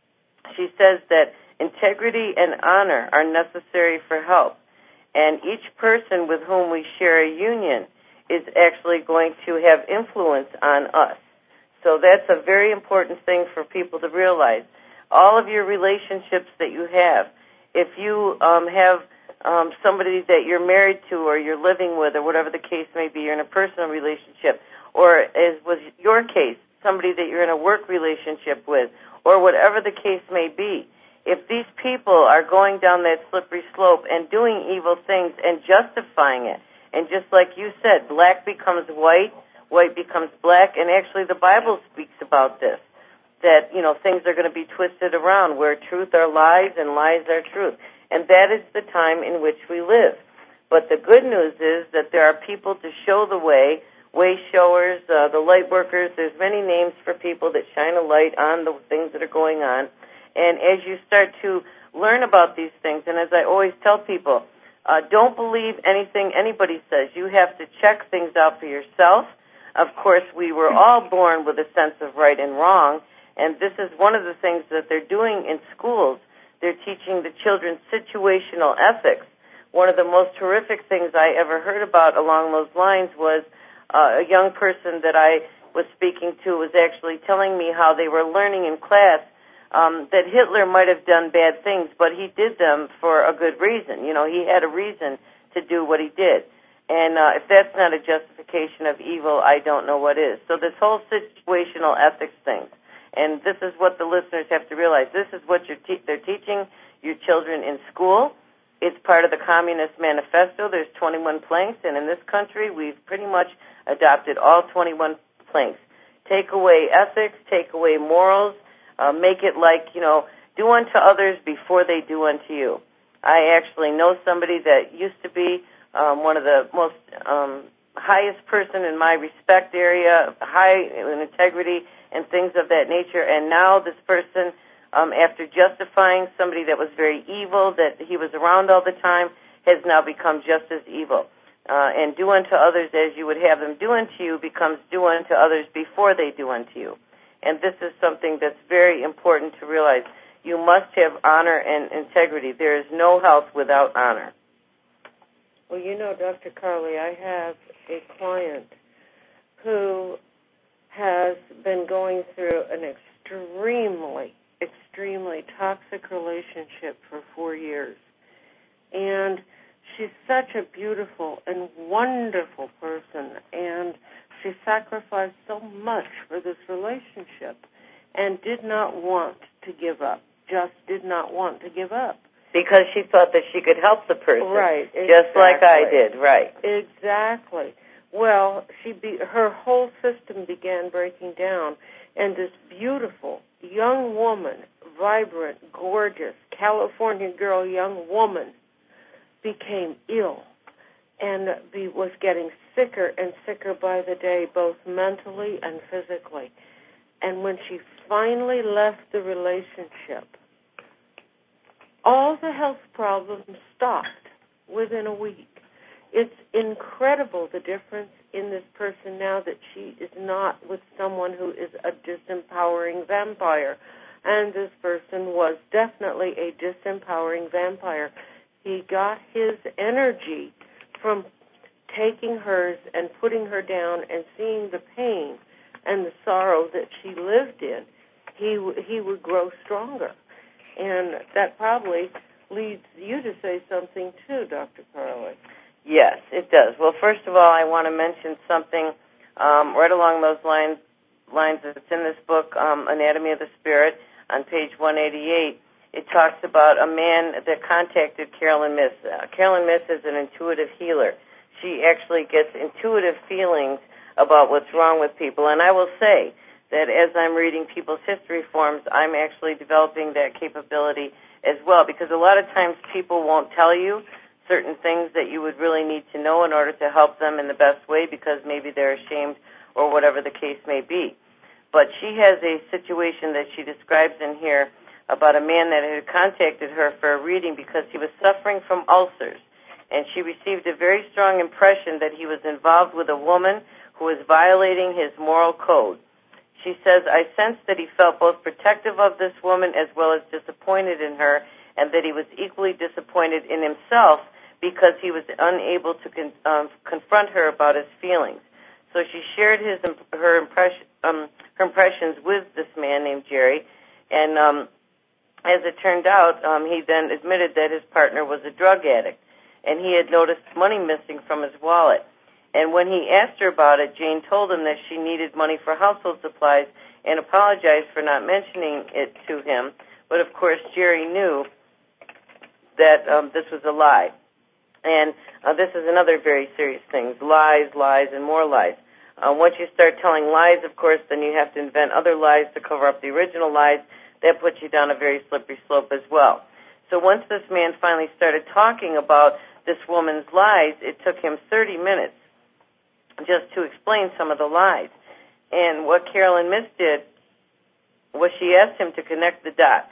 she says that integrity and honor are necessary for health, and each person with whom we share a union is actually going to have influence on us. So that's a very important thing for people to realize. All of your relationships that you have, if you have somebody that you're married to or you're living with or whatever the case may be, you're in a personal relationship, or as was your case, somebody that you're in a work relationship with, or whatever the case may be, if these people are going down that slippery slope and doing evil things and justifying it, and just like you said, black becomes white, white becomes black, and actually the Bible speaks about this, that, you know, things are going to be twisted around where truth are lies and lies are truth. And that is the time in which we live. But the good news is that there are people to show the way showers, the light workers. There's many names for people that shine a light on the things that are going on. And as you start to learn about these things, and as I always tell people, don't believe anything anybody says. You have to check things out for yourself. Of course, we were all born with a sense of right and wrong, and this is one of the things that they're doing in schools. They're teaching the children situational ethics. One of the most horrific things I ever heard about along those lines was a young person that I was speaking to was actually telling me how they were learning in class that Hitler might have done bad things, but he did them for a good reason. You know, he had a reason to do what he did. And if that's not a justification of evil, I don't know what is. So this whole situational ethics thing, and this is what the listeners have to realize. This is what they're teaching your children in school. It's part of the Communist Manifesto. There's 21 planks, and in this country, we've pretty much adopted all 21 planks. Take away ethics, take away morals, make it like, you know, do unto others before they do unto you. I actually know somebody that used to be one of the most highest person in my respect area, high in integrity and things of that nature, and now this person, after justifying somebody that was very evil, that he was around all the time, has now become just as evil. And do unto others as you would have them do unto you becomes do unto others before they do unto you. And this is something that's very important to realize. You must have honor and integrity. There is no health without honor. Well, you know, Dr. Carly, I have a client who has been going through an extremely toxic relationship for 4 years. And she's such a beautiful and wonderful person, and she sacrificed so much for this relationship and did not want to give up, just did not want to give up. Because she thought that she could help the person. Right, exactly. Just like I did, right. Exactly. Well, her whole system began breaking down, and this beautiful young woman, vibrant, gorgeous, California girl, young woman, became ill and was getting sicker and sicker by the day, both mentally and physically. And when she finally left the relationship, all the health problems stopped within a week. It's incredible the difference in this person now that she is not with someone who is a disempowering vampire. And this person was definitely a disempowering vampire. He got his energy from taking hers and putting her down and seeing the pain and the sorrow that she lived in. He would grow stronger. And that probably leads you to say something too, Dr. Carly. Yes, it does. Well, first of all, I want to mention something right along those lines that's in this book, Anatomy of the Spirit, on page 188. It talks about a man that contacted Carolyn Myss. Carolyn Myss is an intuitive healer. She actually gets intuitive feelings about what's wrong with people. And I will say that as I'm reading people's history forms, I'm actually developing that capability as well, because a lot of times people won't tell you certain things that you would really need to know in order to help them in the best way, because maybe they're ashamed or whatever the case may be. But she has a situation that she describes in here about a man that had contacted her for a reading because he was suffering from ulcers. And she received a very strong impression that he was involved with a woman who was violating his moral code. She says, I sensed that he felt both protective of this woman as well as disappointed in her, and that he was equally disappointed in himself because he was unable to confront her about his feelings. So she shared her impressions with this man named Jerry, and as it turned out, he then admitted that his partner was a drug addict, and he had noticed money missing from his wallet. And when he asked her about it, Jane told him that she needed money for household supplies and apologized for not mentioning it to him. But, of course, Jerry knew that this was a lie. And this is another very serious thing, lies, and more lies. Once you start telling lies, of course, then you have to invent other lies to cover up the original lies. That puts you down a very slippery slope as well. So once this man finally started talking about this woman's lies, it took him 30 minutes just to explain some of the lies. And what Carolyn Myss did was she asked him to connect the dots.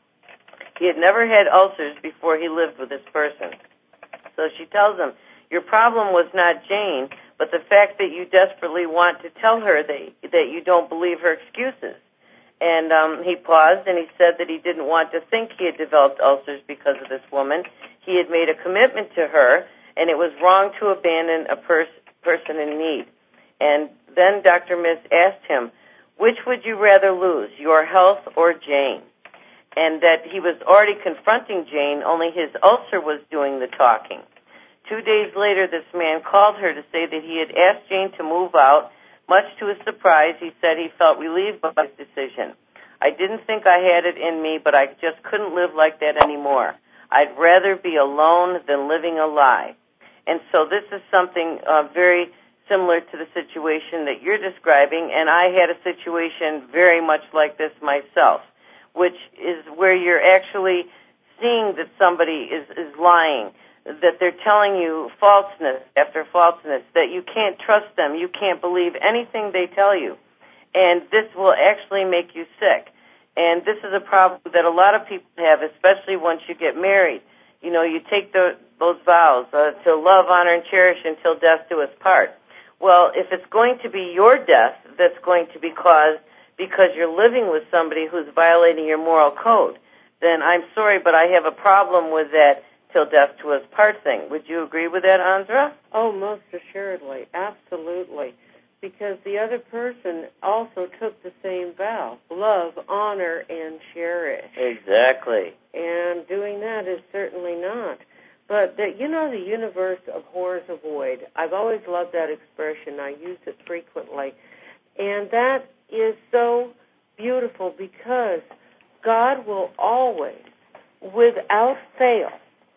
He had never had ulcers before he lived with this person. So she tells him, your problem was not Jane, but the fact that you desperately want to tell her that you don't believe her excuses. And he paused, and he said that he didn't want to think he had developed ulcers because of this woman. He had made a commitment to her, and it was wrong to abandon a person in need. And then Dr. Myss asked him, which would you rather lose, your health or Jane? And that he was already confronting Jane, only his ulcer was doing the talking. 2 days later, this man called her to say that he had asked Jane to move out. Much to his surprise, he said he felt relieved by his decision. I didn't think I had it in me, but I just couldn't live like that anymore. I'd rather be alone than living a lie. And so this is something very similar to the situation that you're describing, and I had a situation very much like this myself, which is where you're actually seeing that somebody is lying, that they're telling you falseness after falseness, that you can't trust them, you can't believe anything they tell you. And this will actually make you sick. And this is a problem that a lot of people have, especially once you get married. You know, you take those vows to love, honor, and cherish until death do us part. Well, if it's going to be your death that's going to be caused because you're living with somebody who's violating your moral code, then I'm sorry, but I have a problem with that till death do us part thing. Would you agree with that, Andra? Oh, most assuredly. Absolutely. Because the other person also took the same vow, love, honor, and cherish. Exactly. And doing that is certainly not. But, the universe abhors a void. I've always loved that expression. I use it frequently. And that is so beautiful because God will always, without fail,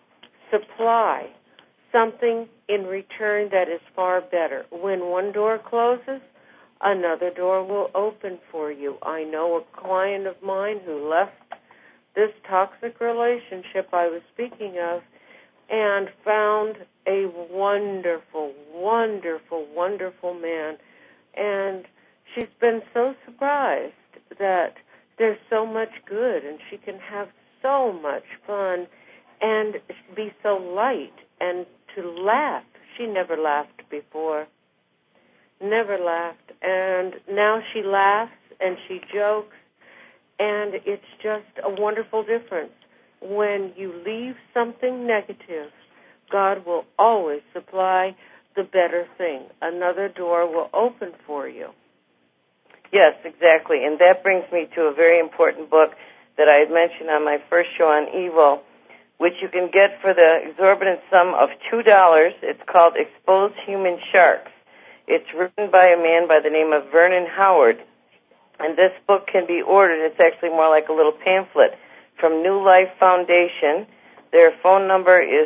supply something in return that is far better. When one door closes, another door will open for you. I know a client of mine who left this toxic relationship I was speaking of and found a wonderful, wonderful, wonderful man. And she's been so surprised that there's so much good and she can have so much fun and be so light and to laugh. She never laughed before. never laughed, and now she laughs and she jokes, and it's just a wonderful difference. When you leave something negative, God will always supply the better thing. Another door will open for you. Yes, exactly. And that brings me to a very important book that I had mentioned on my first show on evil, which you can get for the exorbitant sum of $2. It's called Exposed Human Sharks. It's written by a man by the name of Vernon Howard. And this book can be ordered. It's actually more like a little pamphlet from New Life Foundation. Their phone number is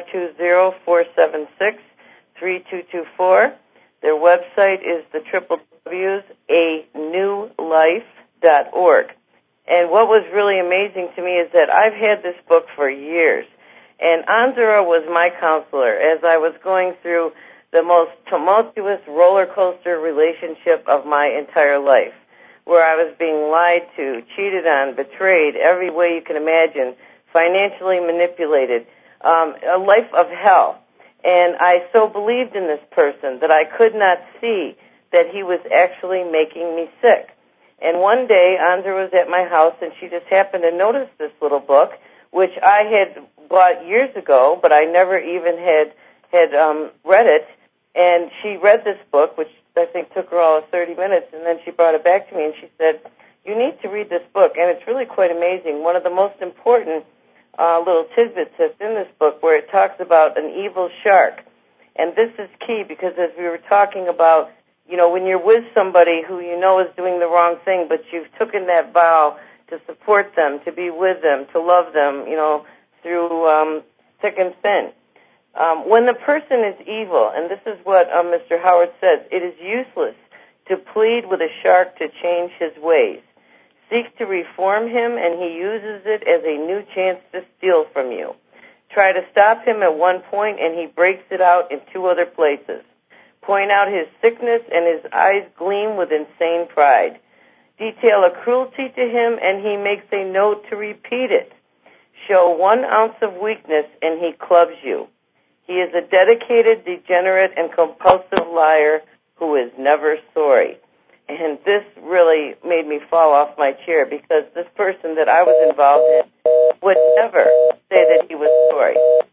520-476-3224. Their website is the www.anewlife.org. And what was really amazing to me is that I've had this book for years. And Anzura was my counselor as I was going through the most tumultuous roller coaster relationship of my entire life, where I was being lied to, cheated on, betrayed, every way you can imagine, financially manipulated, a life of hell. And I so believed in this person that I could not see that he was actually making me sick. And one day, Anzura was at my house, and she just happened to notice this little book, which I had bought years ago, but I never even had read it. And she read this book, which I think took her all of 30 minutes, and then she brought it back to me, and she said, you need to read this book. And it's really quite amazing. One of the most important little tidbits that's in this book where it talks about an evil shark. And this is key because as we were talking about, you know, when you're with somebody who you know is doing the wrong thing, but you've taken that vow to support them, to be with them, to love them, you know, through thick and thin. When the person is evil, and this is what Mr. Howard says, it is useless to plead with a shark to change his ways. Seek to reform him, and he uses it as a new chance to steal from you. Try to stop him at one point, and he breaks it out in two other places. Point out his sickness, and his eyes gleam with insane pride. Detail a cruelty to him, and he makes a note to repeat it. Show 1 ounce of weakness, and he clubs you. He is a dedicated, degenerate, and compulsive liar who is never sorry. And this really made me fall off my chair because this person that I was involved in would never say that he was sorry.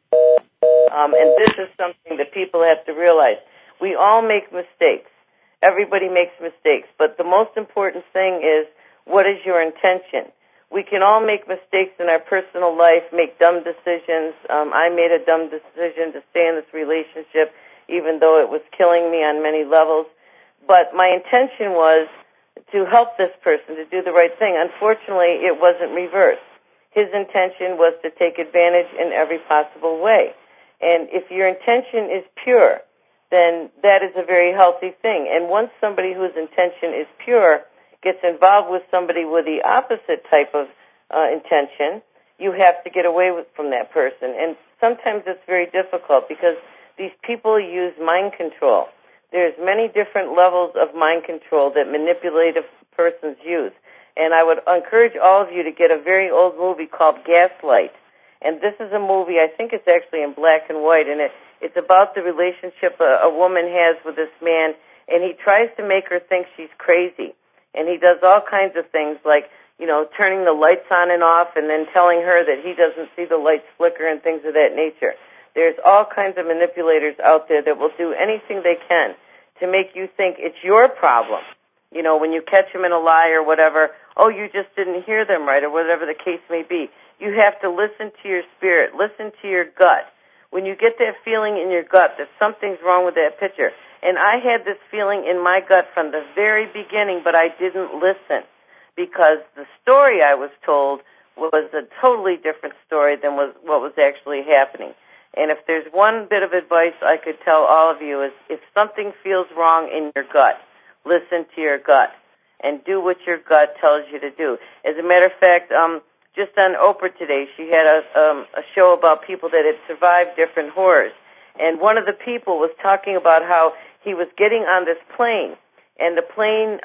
And this is something that people have to realize. We all make mistakes. Everybody makes mistakes. But the most important thing is, what is your intention? We can all make mistakes in our personal life, make dumb decisions. I made a dumb decision to stay in this relationship, even though it was killing me on many levels. But my intention was to help this person, to do the right thing. Unfortunately, it wasn't reversed. His intention was to take advantage in every possible way. And if your intention is pure, then that is a very healthy thing. And once somebody whose intention is pure gets involved with somebody with the opposite type of intention, you have to get away from that person. And sometimes it's very difficult because these people use mind control. There's many different levels of mind control that manipulative persons use. And I would encourage all of you to get a very old movie called Gaslight. And this is a movie, I think it's actually in black and white, and it's about the relationship a woman has with this man, and he tries to make her think she's crazy. And he does all kinds of things like, you know, turning the lights on and off and then telling her that he doesn't see the lights flicker and things of that nature. There's all kinds of manipulators out there that will do anything they can to make you think it's your problem. You know, when you catch them in a lie or whatever, oh, you just didn't hear them right or whatever the case may be. You have to listen to your spirit, listen to your gut. When you get that feeling in your gut that something's wrong with that picture, and I had this feeling in my gut from the very beginning, but I didn't listen because the story I was told was a totally different story than what was actually happening. And if there's one bit of advice I could tell all of you is if something feels wrong in your gut, listen to your gut and do what your gut tells you to do. As a matter of fact, just on Oprah today, she had a show about people that had survived different horrors. And one of the people was talking about how he was getting on this plane. And the plane,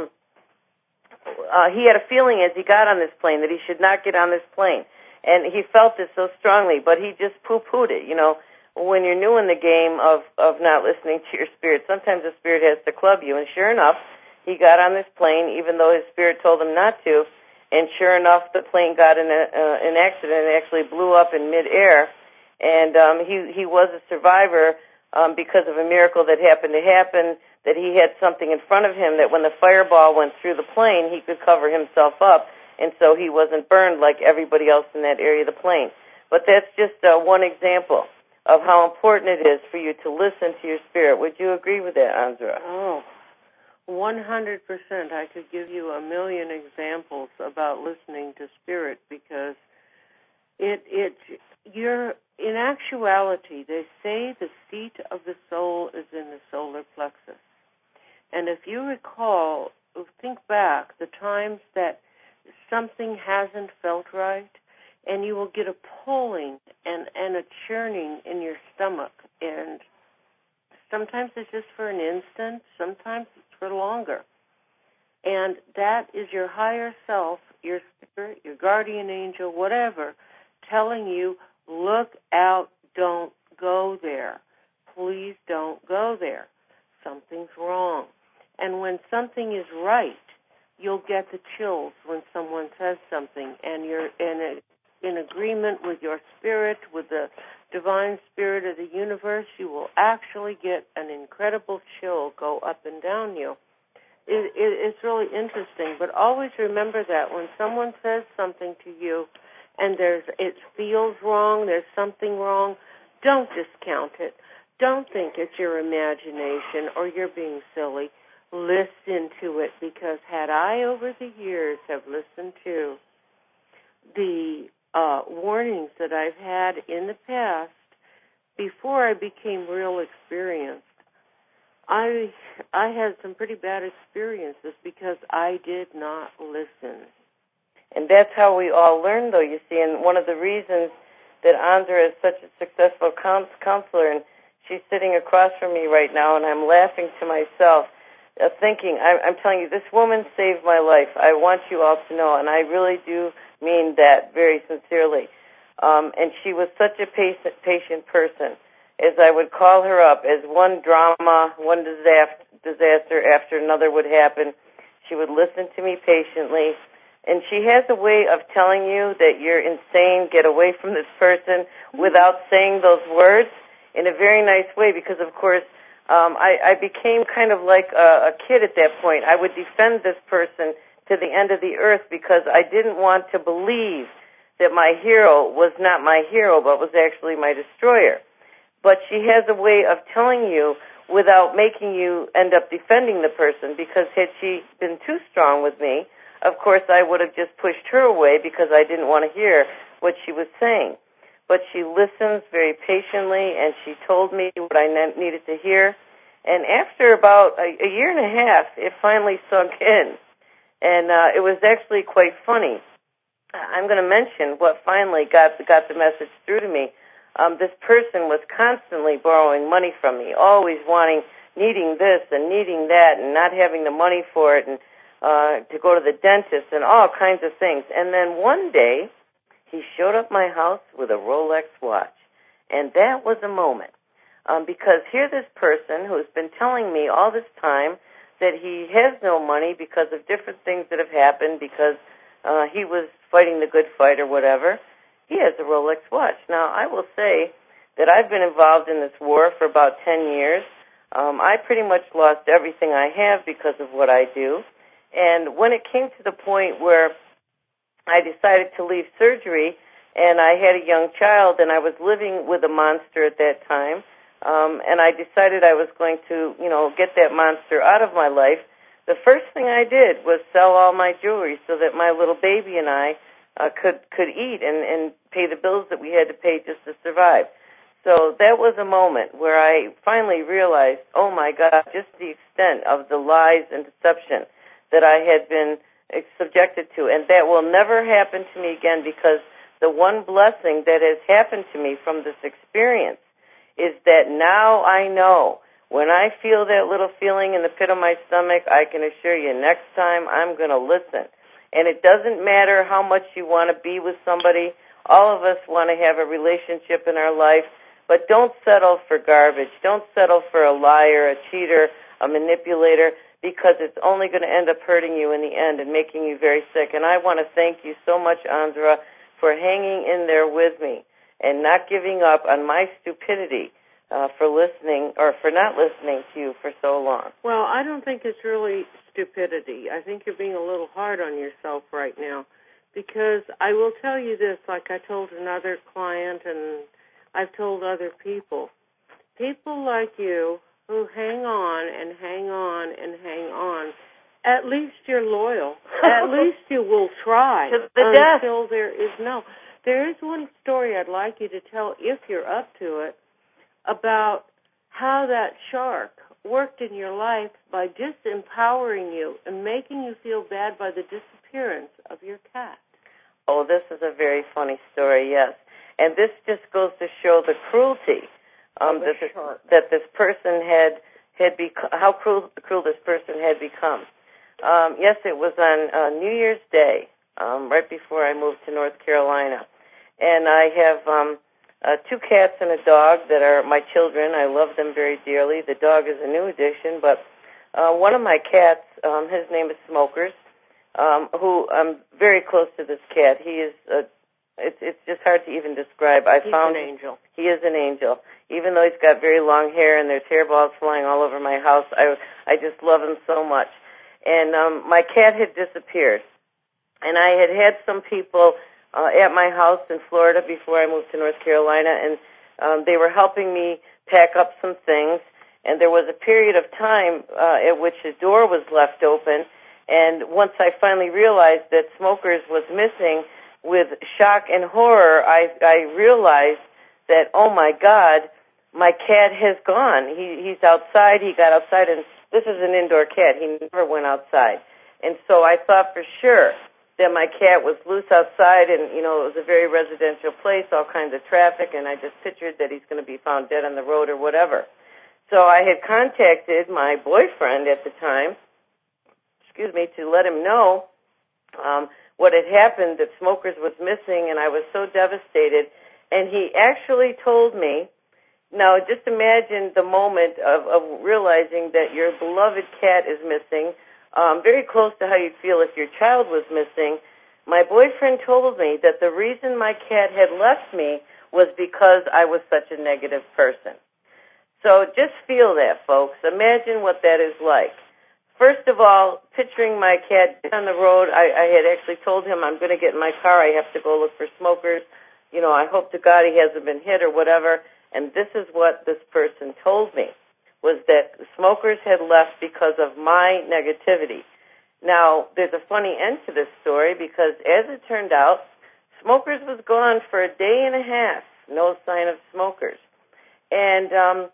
he had a feeling as he got on this plane that he should not get on this plane. And he felt it so strongly, but he just poo-pooed it, you know. when you're new in the game of not listening to your spirit, sometimes the spirit has to club you. And sure enough, he got on this plane, even though his spirit told him not to. And sure enough, the plane got in an accident and actually blew up in midair. And he was a survivor because of a miracle that happened to happen, that he had something in front of him that when the fireball went through the plane, he could cover himself up, and so he wasn't burned like everybody else in that area of the plane. But that's just one example of how important it is for you to listen to your spirit. Would you agree with that, Anzra? Oh, 100%. I could give you a million examples about listening to spirit, because you're, in actuality, they say the seat of the soul is in the solar plexus. And if you recall, think back, the times that something hasn't felt right, and you will get a pulling and a churning in your stomach. And sometimes it's just for an instant, sometimes it's for longer. And that is your higher self, your spirit, your guardian angel, whatever, telling you, look out, don't go there. Please don't go there. Something's wrong. And when something is right, you'll get the chills when someone says something, and you're in agreement with your spirit, with the divine spirit of the universe. You will actually get an incredible chill go up and down you. It's really interesting, but always remember that when someone says something to you and it feels wrong, there's something wrong, don't discount it. Don't think it's your imagination or you're being silly. Listen to it, because had I over the years have listened to the warnings that I've had in the past before I became real experienced, I had some pretty bad experiences because I did not listen. And that's how we all learn, though, you see. And one of the reasons that Anzra is such a successful counselor, and she's sitting across from me right now, and I'm laughing to myself, thinking, I'm telling you, this woman saved my life. I want you all to know, and I really do mean that very sincerely. And she was such a patient person. As I would call her up, as one drama, one disaster after another would happen, she would listen to me patiently. And she has a way of telling you that you're insane, get away from this person, without saying those words in a very nice way, because, of course, I became kind of like a kid at that point. I would defend this person to the end of the earth because I didn't want to believe that my hero was not my hero, but was actually my destroyer. But she has a way of telling you without making you end up defending the person, because had she been too strong with me, of course I would have just pushed her away because I didn't want to hear what she was saying. But she listens very patiently, and she told me what I needed to hear. And after about a year and a half, it finally sunk in. And it was actually quite funny. I'm going to mention what finally got the message through to me. This person was constantly borrowing money from me, always needing this and needing that, and not having the money for it, and to go to the dentist and all kinds of things. And then one day, he showed up at my house with a Rolex watch. And that was a moment. Because here this person who's been telling me all this time that he has no money because of different things that have happened, because he was fighting the good fight or whatever, he has a Rolex watch. Now, I will say that I've been involved in this war for about 10 years. I pretty much lost everything I have because of what I do. And when it came to the point where I decided to leave surgery, and I had a young child, and I was living with a monster at that time, and I decided I was going to, get that monster out of my life, the first thing I did was sell all my jewelry so that my little baby and I could eat and pay the bills that we had to pay just to survive. So that was a moment where I finally realized, oh my God, just the extent of the lies and deception that I had been subjected to. And that will never happen to me again, because the one blessing that has happened to me from this experience is that now I know when I feel that little feeling in the pit of my stomach, I can assure you next time I'm going to listen. And it doesn't matter how much you want to be with somebody. All of us want to have a relationship in our life, But don't settle for garbage. Don't settle for a liar, a cheater, a manipulator, because it's only going to end up hurting you in the end and making you very sick. And I want to thank you so much, Andra, for hanging in there with me and not giving up on my stupidity for listening or for not listening to you for so long. Well, I don't think it's really stupidity. I think you're being a little hard on yourself right now, because I will tell you this, like I told another client and I've told other people like you who hang on and hang on and hang on, at least you're loyal. At least you will try until there is no. There is one story I'd like you to tell, if you're up to it, about how that shark worked in your life by disempowering you and making you feel bad by the disappearance of your cat. Oh, this is a very funny story, yes. And this just goes to show the cruelty that this person had become, how cruel this person had become. Yes, it was on New Year's Day, right before I moved to North Carolina. And I have 2 cats and a dog that are my children. I love them very dearly. The dog is a new addition, but one of my cats, his name is Smokers, who I'm very close to this cat. He is it's just hard to even describe. He's an angel. He is an angel. Even though he's got very long hair and there's hairballs flying all over my house, I just love him so much. And my cat had disappeared. And I had some people at my house in Florida before I moved to North Carolina, and they were helping me pack up some things. And there was a period of time at which the door was left open. And once I finally realized that Smokers was missing, with shock and horror, I realized that, oh my God, my cat has gone. He's outside. He got outside, and this is an indoor cat. He never went outside. And so I thought for sure that my cat was loose outside, and, you know, it was a very residential place, all kinds of traffic, and I just pictured that he's going to be found dead on the road or whatever. So I had contacted my boyfriend at the time, to let him know what had happened, that Smokers was missing, and I was so devastated. And he actually told me, now just imagine the moment of realizing that your beloved cat is missing, very close to how you'd feel if your child was missing. My boyfriend told me that the reason my cat had left me was because I was such a negative person. So just feel that, folks. Imagine what that is like. First of all, picturing my cat on the road, I had actually told him, I'm going to get in my car. I have to go look for Smokers. You know, I hope to God he hasn't been hit or whatever. And this is what this person told me, was that Smokers had left because of my negativity. Now, there's a funny end to this story, because as it turned out, Smokers was gone for a day and a half. No sign of Smokers. And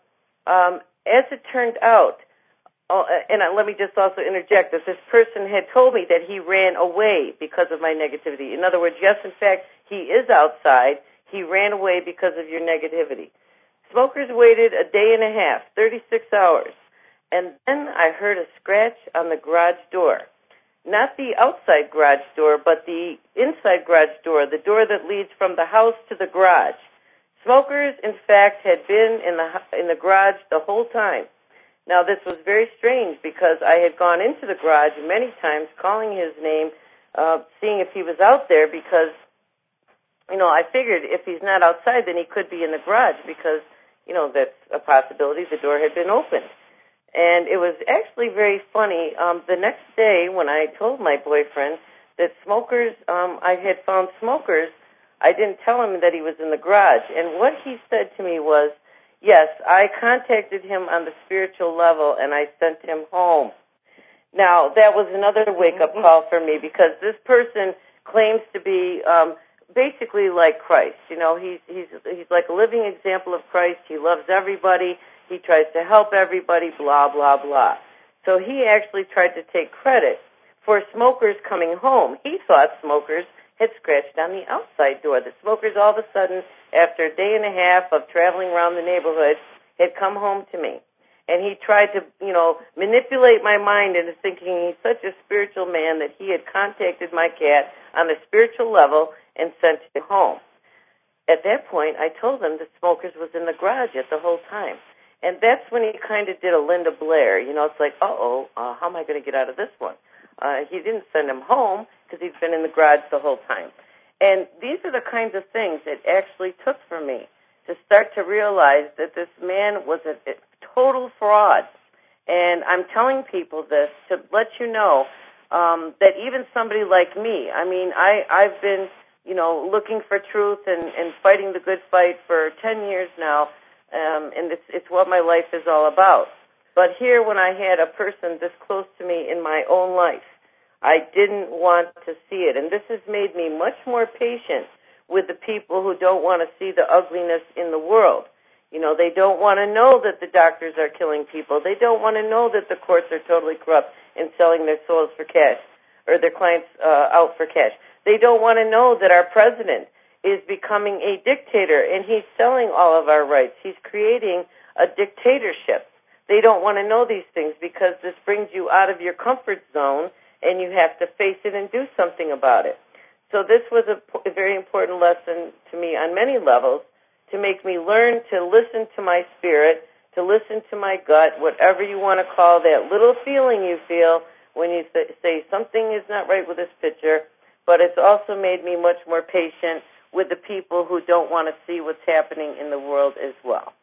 as it turned out, and let me just also interject that this person had told me that he ran away because of my negativity. In other words, yes, in fact, he is outside. He ran away because of your negativity. Smokers waited a day and a half, 36 hours, and then I heard a scratch on the garage door. Not the outside garage door, but the inside garage door, the door that leads from the house to the garage. Smokers, in fact, had been in the garage the whole time. Now, this was very strange, because I had gone into the garage many times, calling his name, seeing if he was out there, because, you know, I figured if he's not outside, then he could be in the garage, because, you know, that's a possibility. The door had been opened. And it was actually very funny. The next day, when I told my boyfriend that Smokers, I had found Smokers, I didn't tell him that he was in the garage. And what he said to me was, yes, I contacted him on the spiritual level, and I sent him home. Now, that was another wake-up call for me, because this person claims to be basically like Christ. You know, he's like a living example of Christ. He loves everybody. He tries to help everybody, blah, blah, blah. So he actually tried to take credit for Smokers coming home. He thought Smokers had scratched on the outside door. The Smokers, all of a sudden, after a day and a half of traveling around the neighborhood, had come home to me. And he tried to, you know, manipulate my mind into thinking he's such a spiritual man that he had contacted my cat on a spiritual level and sent him home. at that point, I told him the smokers was in the garage at the whole time. And that's when he kind of did a Linda Blair. You know, it's like, how am I going to get out of this one? He didn't send him home because he's been in the garage the whole time. And these are the kinds of things it actually took for me to start to realize that this man was a total fraud. And I'm telling people this to let you know that even somebody like me, I mean, I've been, you know, looking for truth and fighting the good fight for 10 years now, and it's what my life is all about. But here, when I had a person this close to me in my own life, I didn't want to see it. And this has made me much more patient with the people who don't want to see the ugliness in the world. You know, they don't want to know that the doctors are killing people. They don't want to know that the courts are totally corrupt and selling their souls for cash, or their clients out for cash. They don't want to know that our president is becoming a dictator and he's selling all of our rights. He's creating a dictatorship. They don't want to know these things because this brings you out of your comfort zone and you have to face it and do something about it. So this was a very important lesson to me on many levels, to make me learn to listen to my spirit, to listen to my gut, whatever you want to call that little feeling you feel when you say something is not right with this picture. But it's also made me much more patient with the people who don't want to see what's happening in the world as well.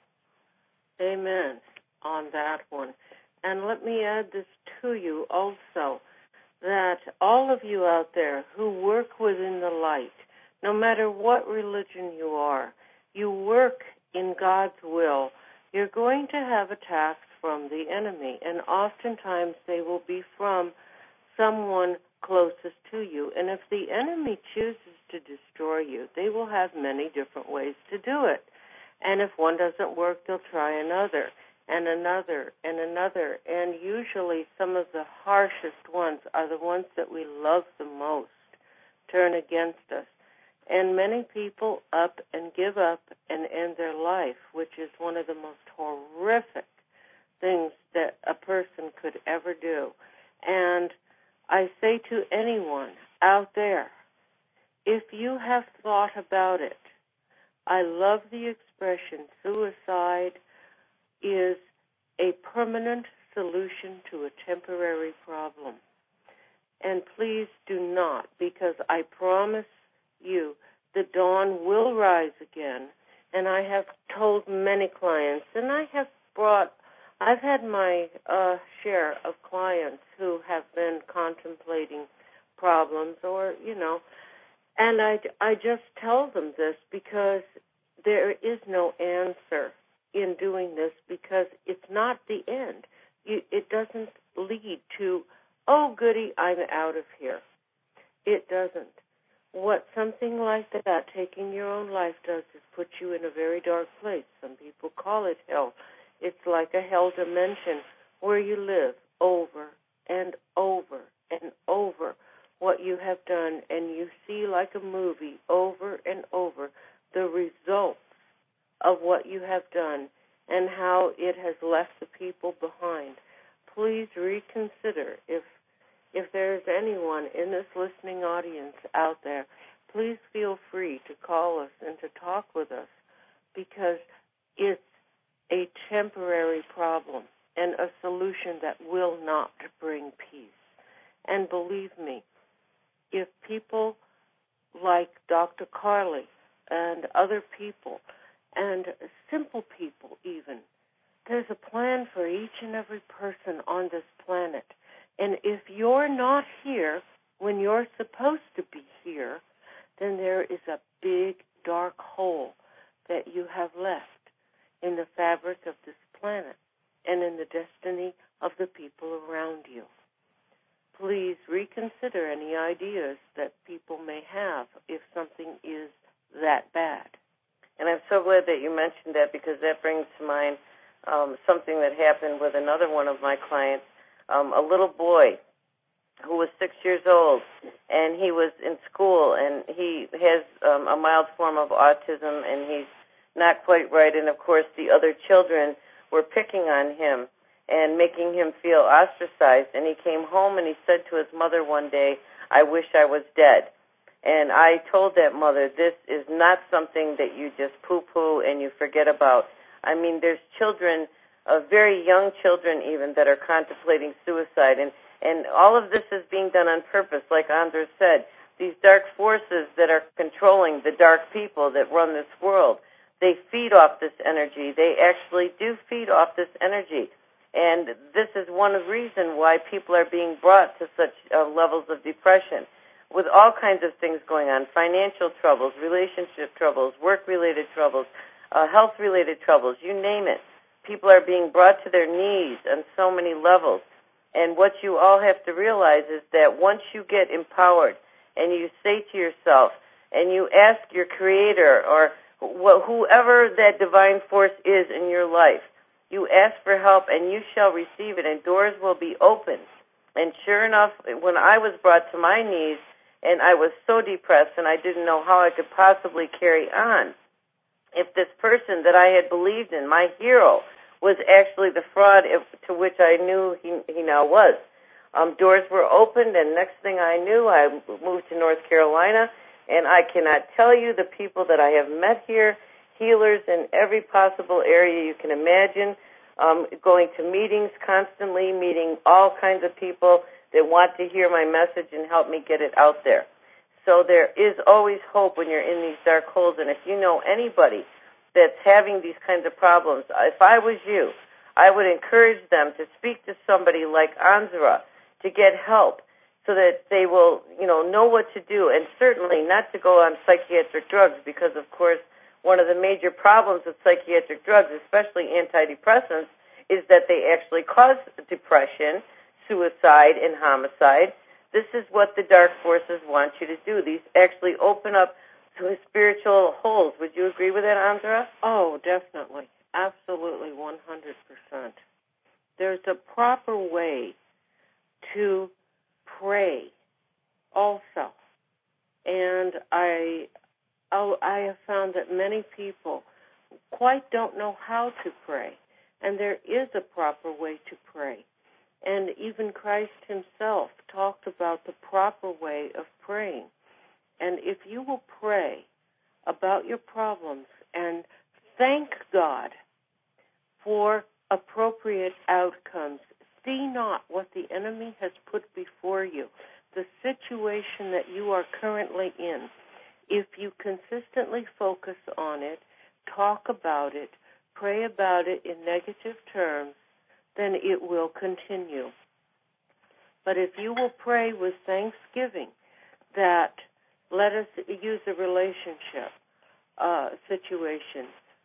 Amen on that one. And let me add this to you also, that all of you out there who work within the light, no matter what religion you are, you work in God's will, you're going to have attacks from the enemy, and oftentimes they will be from someone closest to you. And if the enemy chooses to destroy you, they will have many different ways to do it. And if one doesn't work, they'll try another, and another, and another. And usually some of the harshest ones are the ones that we love the most, turn against us. And many people up and give up and end their life, which is one of the most horrific things that a person could ever do. And I say to anyone out there, if you have thought about it, I love the expression, suicide is a permanent solution to a temporary problem. And please do not, because I promise you the dawn will rise again. And I have told many clients, and I've had my share of clients who have been contemplating problems or, you know, and I just tell them this because there is no answer in doing this, because it's not the end. It doesn't lead to, oh, goody, I'm out of here. It doesn't. What something like that, taking your own life, does is put you in a very dark place. Some people call it hell. It's like a hell dimension where you live over and over and over what you have done, and you see like a movie over and over the results of what you have done and how it has left the people behind. Please reconsider. If there's anyone in this listening audience out there, please feel free to call us and to talk with us, because it's a temporary problem and a solution that will not bring peace. And believe me, if people like Dr. Carly and other people, and simple people even, there's a plan for each and every person on this planet. And if you're not here when you're supposed to be here, then there is a big dark hole that you have left in the fabric of this planet and in the destiny of the people around you. Please reconsider any ideas that people may have if something is that bad. And I'm so glad that you mentioned that, because that brings to mind something that happened with another one of my clients, a little boy who was 6 years old, and he was in school, and he has a mild form of autism, and he's not quite right. And, of course, the other children were picking on him and making him feel ostracized. And he came home and he said to his mother one day, "I wish I was dead." And I told that mother, this is not something that you just poo-poo and you forget about. I mean, there's children, very young children even, that are contemplating suicide. And all of this is being done on purpose, like Andra said. These dark forces that are controlling the dark people that run this world, they feed off this energy. They actually do feed off this energy. And this is one of the reasons why people are being brought to such levels of depression, with all kinds of things going on, financial troubles, relationship troubles, work-related troubles, health-related troubles, you name it. People are being brought to their knees on so many levels. And what you all have to realize is that once you get empowered and you say to yourself and you ask your Creator or whoever that divine force is in your life, you ask for help and you shall receive it, and doors will be opened. And sure enough, when I was brought to my knees and I was so depressed and I didn't know how I could possibly carry on, if this person that I had believed in, my hero, was actually the fraud to which I knew he now was. Doors were opened, and next thing I knew, I moved to North Carolina, and I cannot tell you the people that I have met here, healers in every possible area you can imagine, going to meetings constantly, meeting all kinds of people that want to hear my message and help me get it out there. So there is always hope when you're in these dark holes, and if you know anybody that's having these kinds of problems, if I was you, I would encourage them to speak to somebody like Anzra to get help so that they will, know what to do, and certainly not to go on psychiatric drugs because, of course, one of the major problems with psychiatric drugs, especially antidepressants, is that they actually cause depression, suicide, and homicide. This is what the dark forces want you to do. These actually open up to spiritual holes. Would you agree with that, Andra? Oh, definitely. Absolutely, 100%. There's a proper way to pray also. And I have found that many people quite don't know how to pray. And there is a proper way to pray. And even Christ himself talked about the proper way of praying. And if you will pray about your problems and thank God for appropriate outcomes, see not what the enemy has put before you, the situation that you are currently in. If you consistently focus on it, talk about it, pray about it in negative terms, then it will continue. But if you will pray with thanksgiving that, let us use a relationship situation.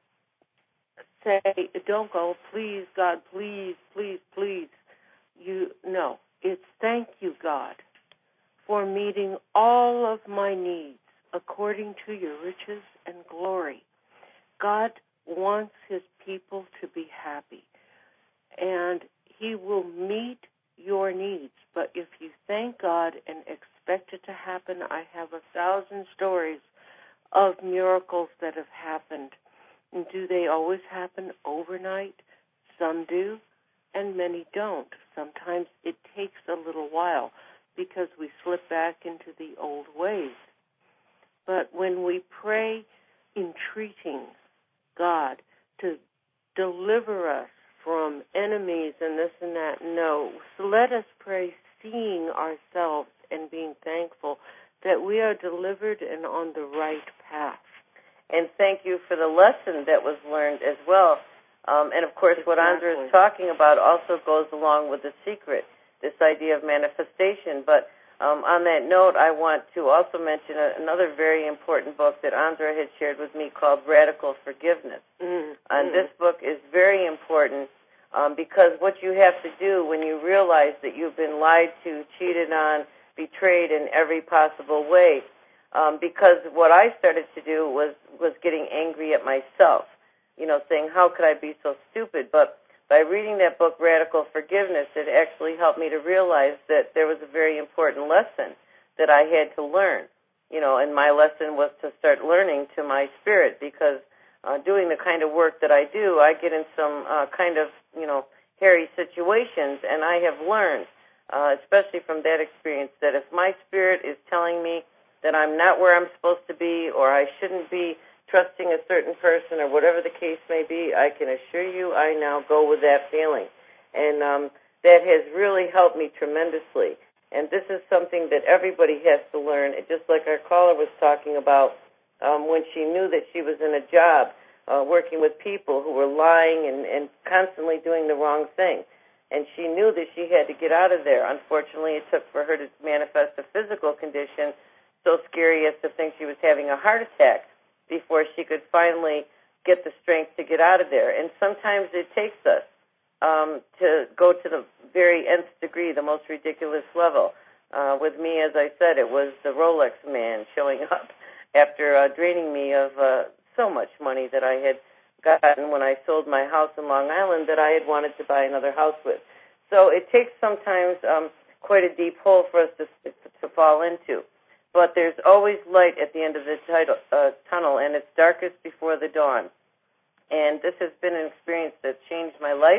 Say, don't go, please, God, please, please, please. No, it's thank you, God, for meeting all of my needs according to your riches and glory. God wants his people to be happy, and he will meet your needs. But if you thank God and expect it to happen, I have 1,000 stories of miracles that have happened. And do they always happen overnight? Some do, and many don't. Sometimes it takes a little while because we slip back into the old ways. But when we pray entreating God to deliver us from enemies and this and that, no. So let us pray seeing ourselves and being thankful that we are delivered and on the right path. And thank you for the lesson that was learned as well. And, of course, what Andra is talking about also goes along with the secret, this idea of manifestation. But on that note, I want to also mention another very important book that Andra had shared with me called Radical Forgiveness. And this book is very important because what you have to do when you realize that you've been lied to, cheated on, betrayed in every possible way, because what I started to do was getting angry at myself, saying, how could I be so stupid? But by reading that book, Radical Forgiveness, it actually helped me to realize that there was a very important lesson that I had to learn, and my lesson was to start learning to my spirit, because doing the kind of work that I do, I get in some kind of, hairy situations, and I have learned, especially from that experience, that if my spirit is telling me that I'm not where I'm supposed to be, or I shouldn't be trusting a certain person, or whatever the case may be, I can assure you I now go with that feeling. And that has really helped me tremendously. And this is something that everybody has to learn. It, just like our caller was talking about, when she knew that she was in a job working with people who were lying and constantly doing the wrong thing. And she knew that she had to get out of there. Unfortunately, it took for her to manifest a physical condition so scary as to think she was having a heart attack before she could finally get the strength to get out of there. And sometimes it takes us to go to the very nth degree, the most ridiculous level. With me, as I said, it was the Rolex man showing up after draining me of so much money that I had gotten when I sold my house in Long Island that I had wanted to buy another house with. So it takes sometimes quite a deep hole for us to fall into. But there's always light at the end of the tunnel, and it's darkest before the dawn. And this has been an experience that changed my life.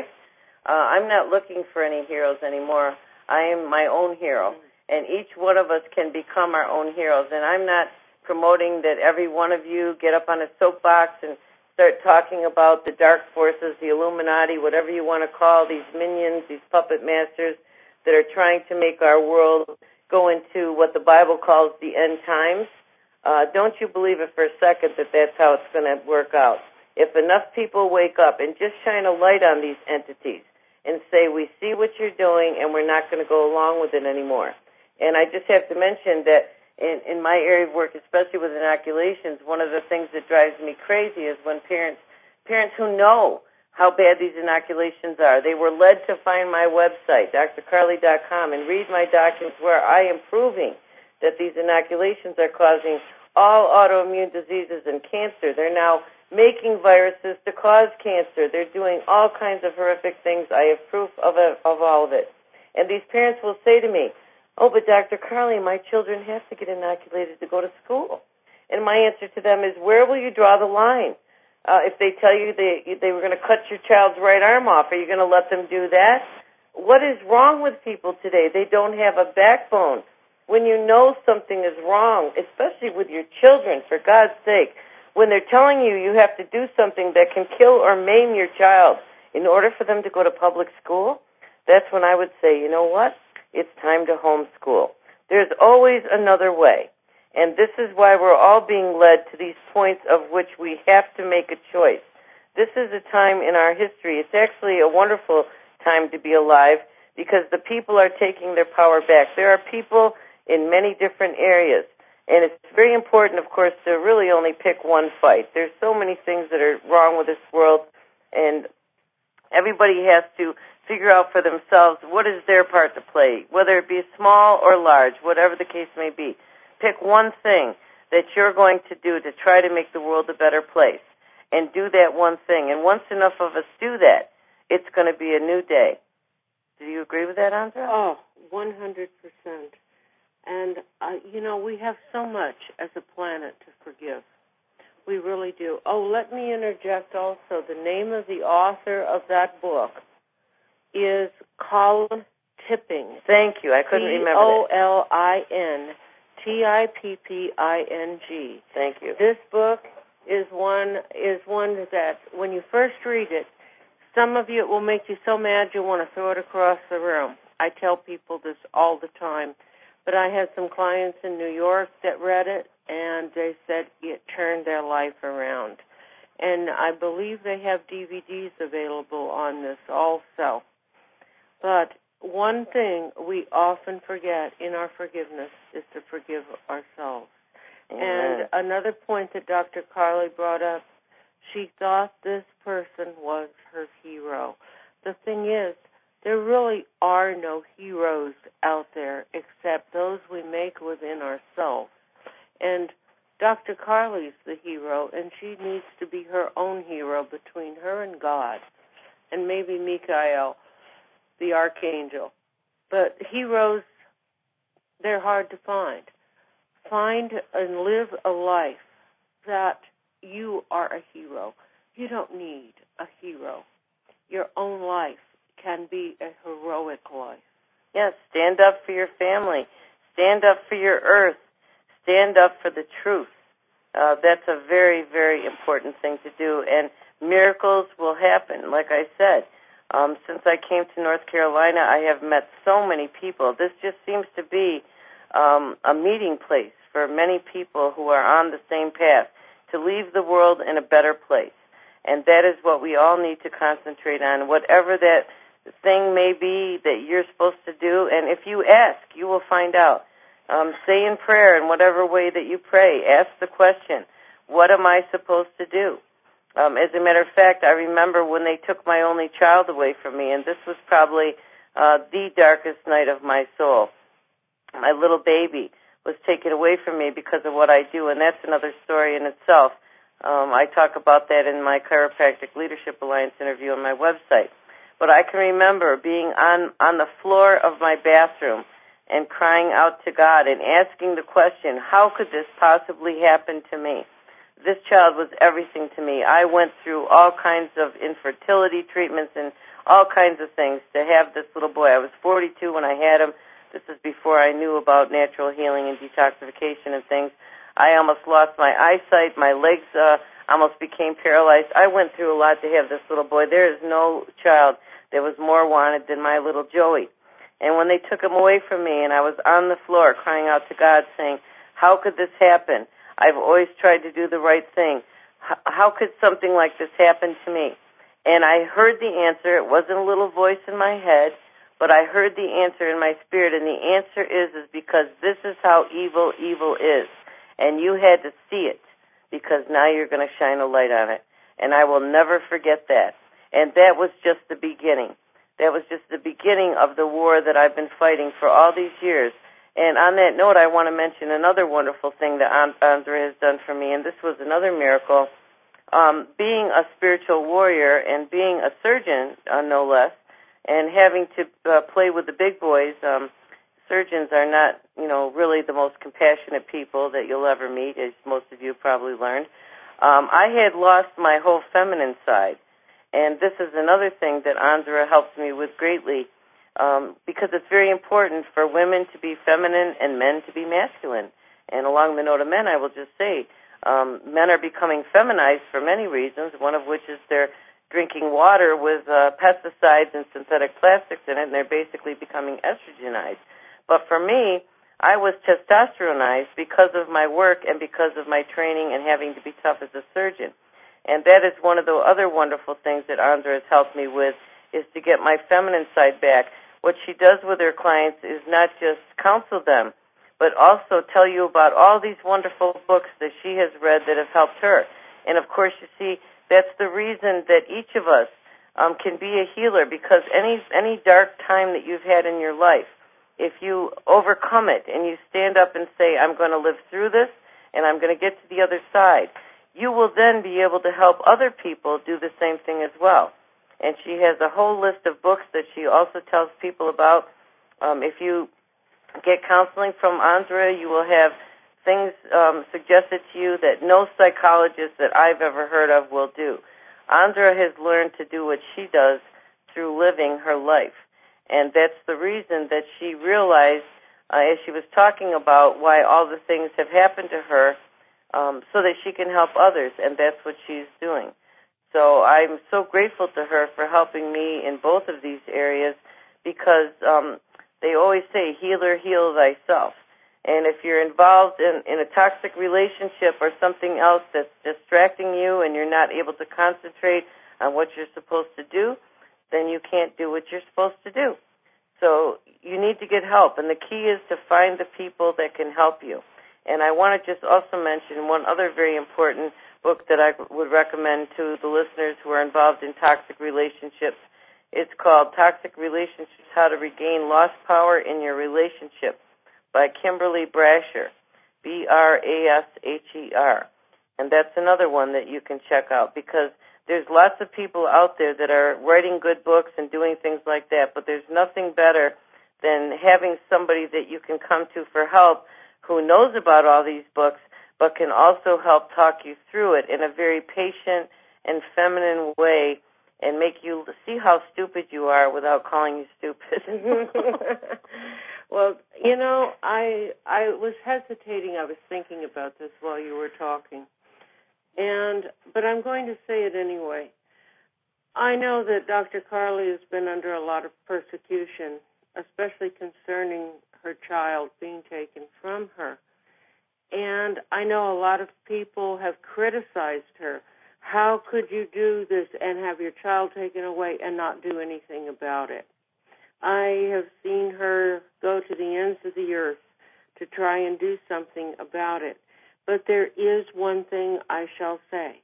I'm not looking for any heroes anymore. I am my own hero. And each one of us can become our own heroes. And I'm not promoting that every one of you get up on a soapbox and start talking about the dark forces, the Illuminati, whatever you want to call these minions, these puppet masters that are trying to make our world go into what the Bible calls the end times. Don't you believe it for a second that that's how it's going to work out. If enough people wake up and just shine a light on these entities and say, we see what you're doing and we're not going to go along with it anymore. And I just have to mention that in my area of work, especially with inoculations, one of the things that drives me crazy is when parents who know how bad these inoculations are, they were led to find my website, drcarly.com, and read my documents where I am proving that these inoculations are causing all autoimmune diseases and cancer. They're now making viruses to cause cancer. They're doing all kinds of horrific things. I have proof of all of it. And these parents will say to me, oh, but Dr. Carly, my children have to get inoculated to go to school. And my answer to them is, where will you draw the line? If they tell you they were going to cut your child's right arm off, are you going to let them do that? What is wrong with people today? They don't have a backbone. When you know something is wrong, especially with your children, for God's sake, when they're telling you you have to do something that can kill or maim your child in order for them to go to public school, that's when I would say, you know what? It's time to homeschool. There's always another way. And this is why we're all being led to these points of which we have to make a choice. This is a time in our history. It's actually a wonderful time to be alive because the people are taking their power back. There are people in many different areas. And it's very important, of course, to really only pick one fight. There's so many things that are wrong with this world, and everybody has to figure out for themselves what is their part to play, whether it be small or large, whatever the case may be. Pick one thing that you're going to do to try to make the world a better place, and do that one thing. And once enough of us do that, it's going to be a new day. Do you agree with that, Andra? Oh, 100%. And, we have so much as a planet to forgive. We really do. Oh, let me interject also. The name of the author of that book is Colin Tipping. Thank you. I couldn't remember that. ColinTipping. Thank you. This book is one that when you first read it, some of you, it will make you so mad you'll want to throw it across the room. I tell people this all the time. But I had some clients in New York that read it, and they said it turned their life around. And I believe they have DVDs available on this also. But one thing we often forget in our forgiveness is to forgive ourselves. Amen. And another point that Dr. Carly brought up, she thought this person was her hero. The thing is, there really are no heroes out there except those we make within ourselves. And Dr. Carly's the hero, and she needs to be her own hero between her and God, and maybe Michael, the archangel. But heroes, they're hard to find. Find and live a life that you are a hero. You don't need a hero. Your own life can be a heroic life. Yes, stand up for your family. Stand up for your earth. stand up for the truth. That's a very, very important thing to do, and miracles will happen. Like I said, since I came to North Carolina, I have met so many people. This just seems to be a meeting place for many people who are on the same path, to leave the world in a better place. And that is what we all need to concentrate on, whatever that thing may be that you're supposed to do. And if you ask, you will find out. Say in prayer in whatever way that you pray. Ask the question, what am I supposed to do? As a matter of fact, I remember when they took my only child away from me, and this was probably the darkest night of my soul. My little baby was taken away from me because of what I do, and that's another story in itself. I talk about that in my Chiropractic Leadership Alliance interview on my website. But I can remember being on the floor of my bathroom and crying out to God and asking the question, how could this possibly happen to me? This child was everything to me. I went through all kinds of infertility treatments and all kinds of things to have this little boy. I was 42 when I had him. This is before I knew about natural healing and detoxification and things. I almost lost my eyesight. My legs almost became paralyzed. I went through a lot to have this little boy. There is no child that was more wanted than my little Joey. And when they took him away from me and I was on the floor crying out to God saying, how could this happen? I've always tried to do the right thing. How could something like this happen to me? And I heard the answer. It wasn't a little voice in my head, but I heard the answer in my spirit, and the answer is because this is how evil is. And you had to see it, because now you're going to shine a light on it. And I will never forget that. And that was just the beginning. That was just the beginning of the war that I've been fighting for all these years. And on that note, I want to mention another wonderful thing that Andrea has done for me, and this was another miracle. Being a spiritual warrior and being a surgeon, no less, and having to play with the big boys, surgeons are not, really the most compassionate people that you'll ever meet, as most of you probably learned. I had lost my whole feminine side, and this is another thing that Andrea helped me with greatly, because it's very important for women to be feminine and men to be masculine. And along the note of men, I will just say, men are becoming feminized for many reasons, one of which is they're drinking water with pesticides and synthetic plastics in it, and they're basically becoming estrogenized. But for me, I was testosteronized because of my work and because of my training and having to be tough as a surgeon. And that is one of the other wonderful things that Andrea has helped me with, is to get my feminine side back. What she does with her clients is not just counsel them, but also tell you about all these wonderful books that she has read that have helped her. And, of course, you see, that's the reason that each of us can be a healer, because any dark time that you've had in your life, if you overcome it and you stand up and say, I'm going to live through this and I'm going to get to the other side, you will then be able to help other people do the same thing as well. And she has a whole list of books that she also tells people about. If you get counseling from Andrea, you will have things suggested to you that no psychologist that I've ever heard of will do. Andrea has learned to do what she does through living her life. And that's the reason that she realized, as she was talking about why all the things have happened to her, so that she can help others, and that's what she's doing. So I'm so grateful to her for helping me in both of these areas, because they always say, healer, heal thyself. And if you're involved in a toxic relationship or something else that's distracting you and you're not able to concentrate on what you're supposed to do, then you can't do what you're supposed to do. So you need to get help, and the key is to find the people that can help you. And I want to just also mention one other very important book that I would recommend to the listeners who are involved in toxic relationships. It's called Toxic Relationships, How to Regain Lost Power in Your Relationship by Kimberly Brasher, Brasher. And that's another one that you can check out, because there's lots of people out there that are writing good books and doing things like that, but there's nothing better than having somebody that you can come to for help who knows about all these books, but can also help talk you through it in a very patient and feminine way and make you see how stupid you are without calling you stupid. Well, I was hesitating. I was thinking about this while you were talking. But I'm going to say it anyway. I know that Dr. Carly has been under a lot of persecution, especially concerning her child being taken from her. And I know a lot of people have criticized her. How could you do this and have your child taken away and not do anything about it? I have seen her go to the ends of the earth to try and do something about it. But there is one thing I shall say.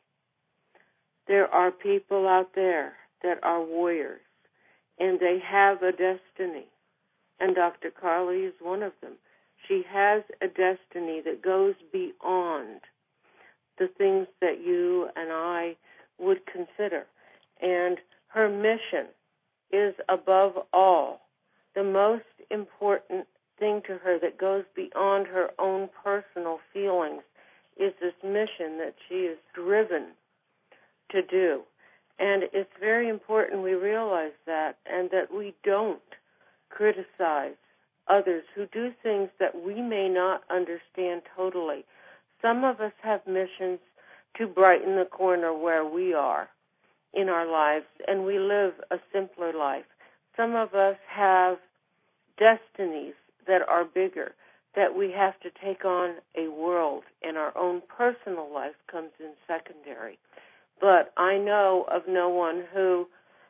There are people out there that are warriors, and they have a destiny. And Dr. Carly is one of them. She has a destiny that goes beyond the things that you and I would consider. And her mission is, above all, the most important thing to her that goes beyond her own personal feelings is this mission that she is driven to do. And it's very important we realize that, and that we don't criticize others who do things that we may not understand totally. Some of us have missions to brighten the corner where we are in our lives, and we live a simpler life. Some of us have destinies that are bigger, that we have to take on a world, and our own personal life comes in secondary. But I know of no one who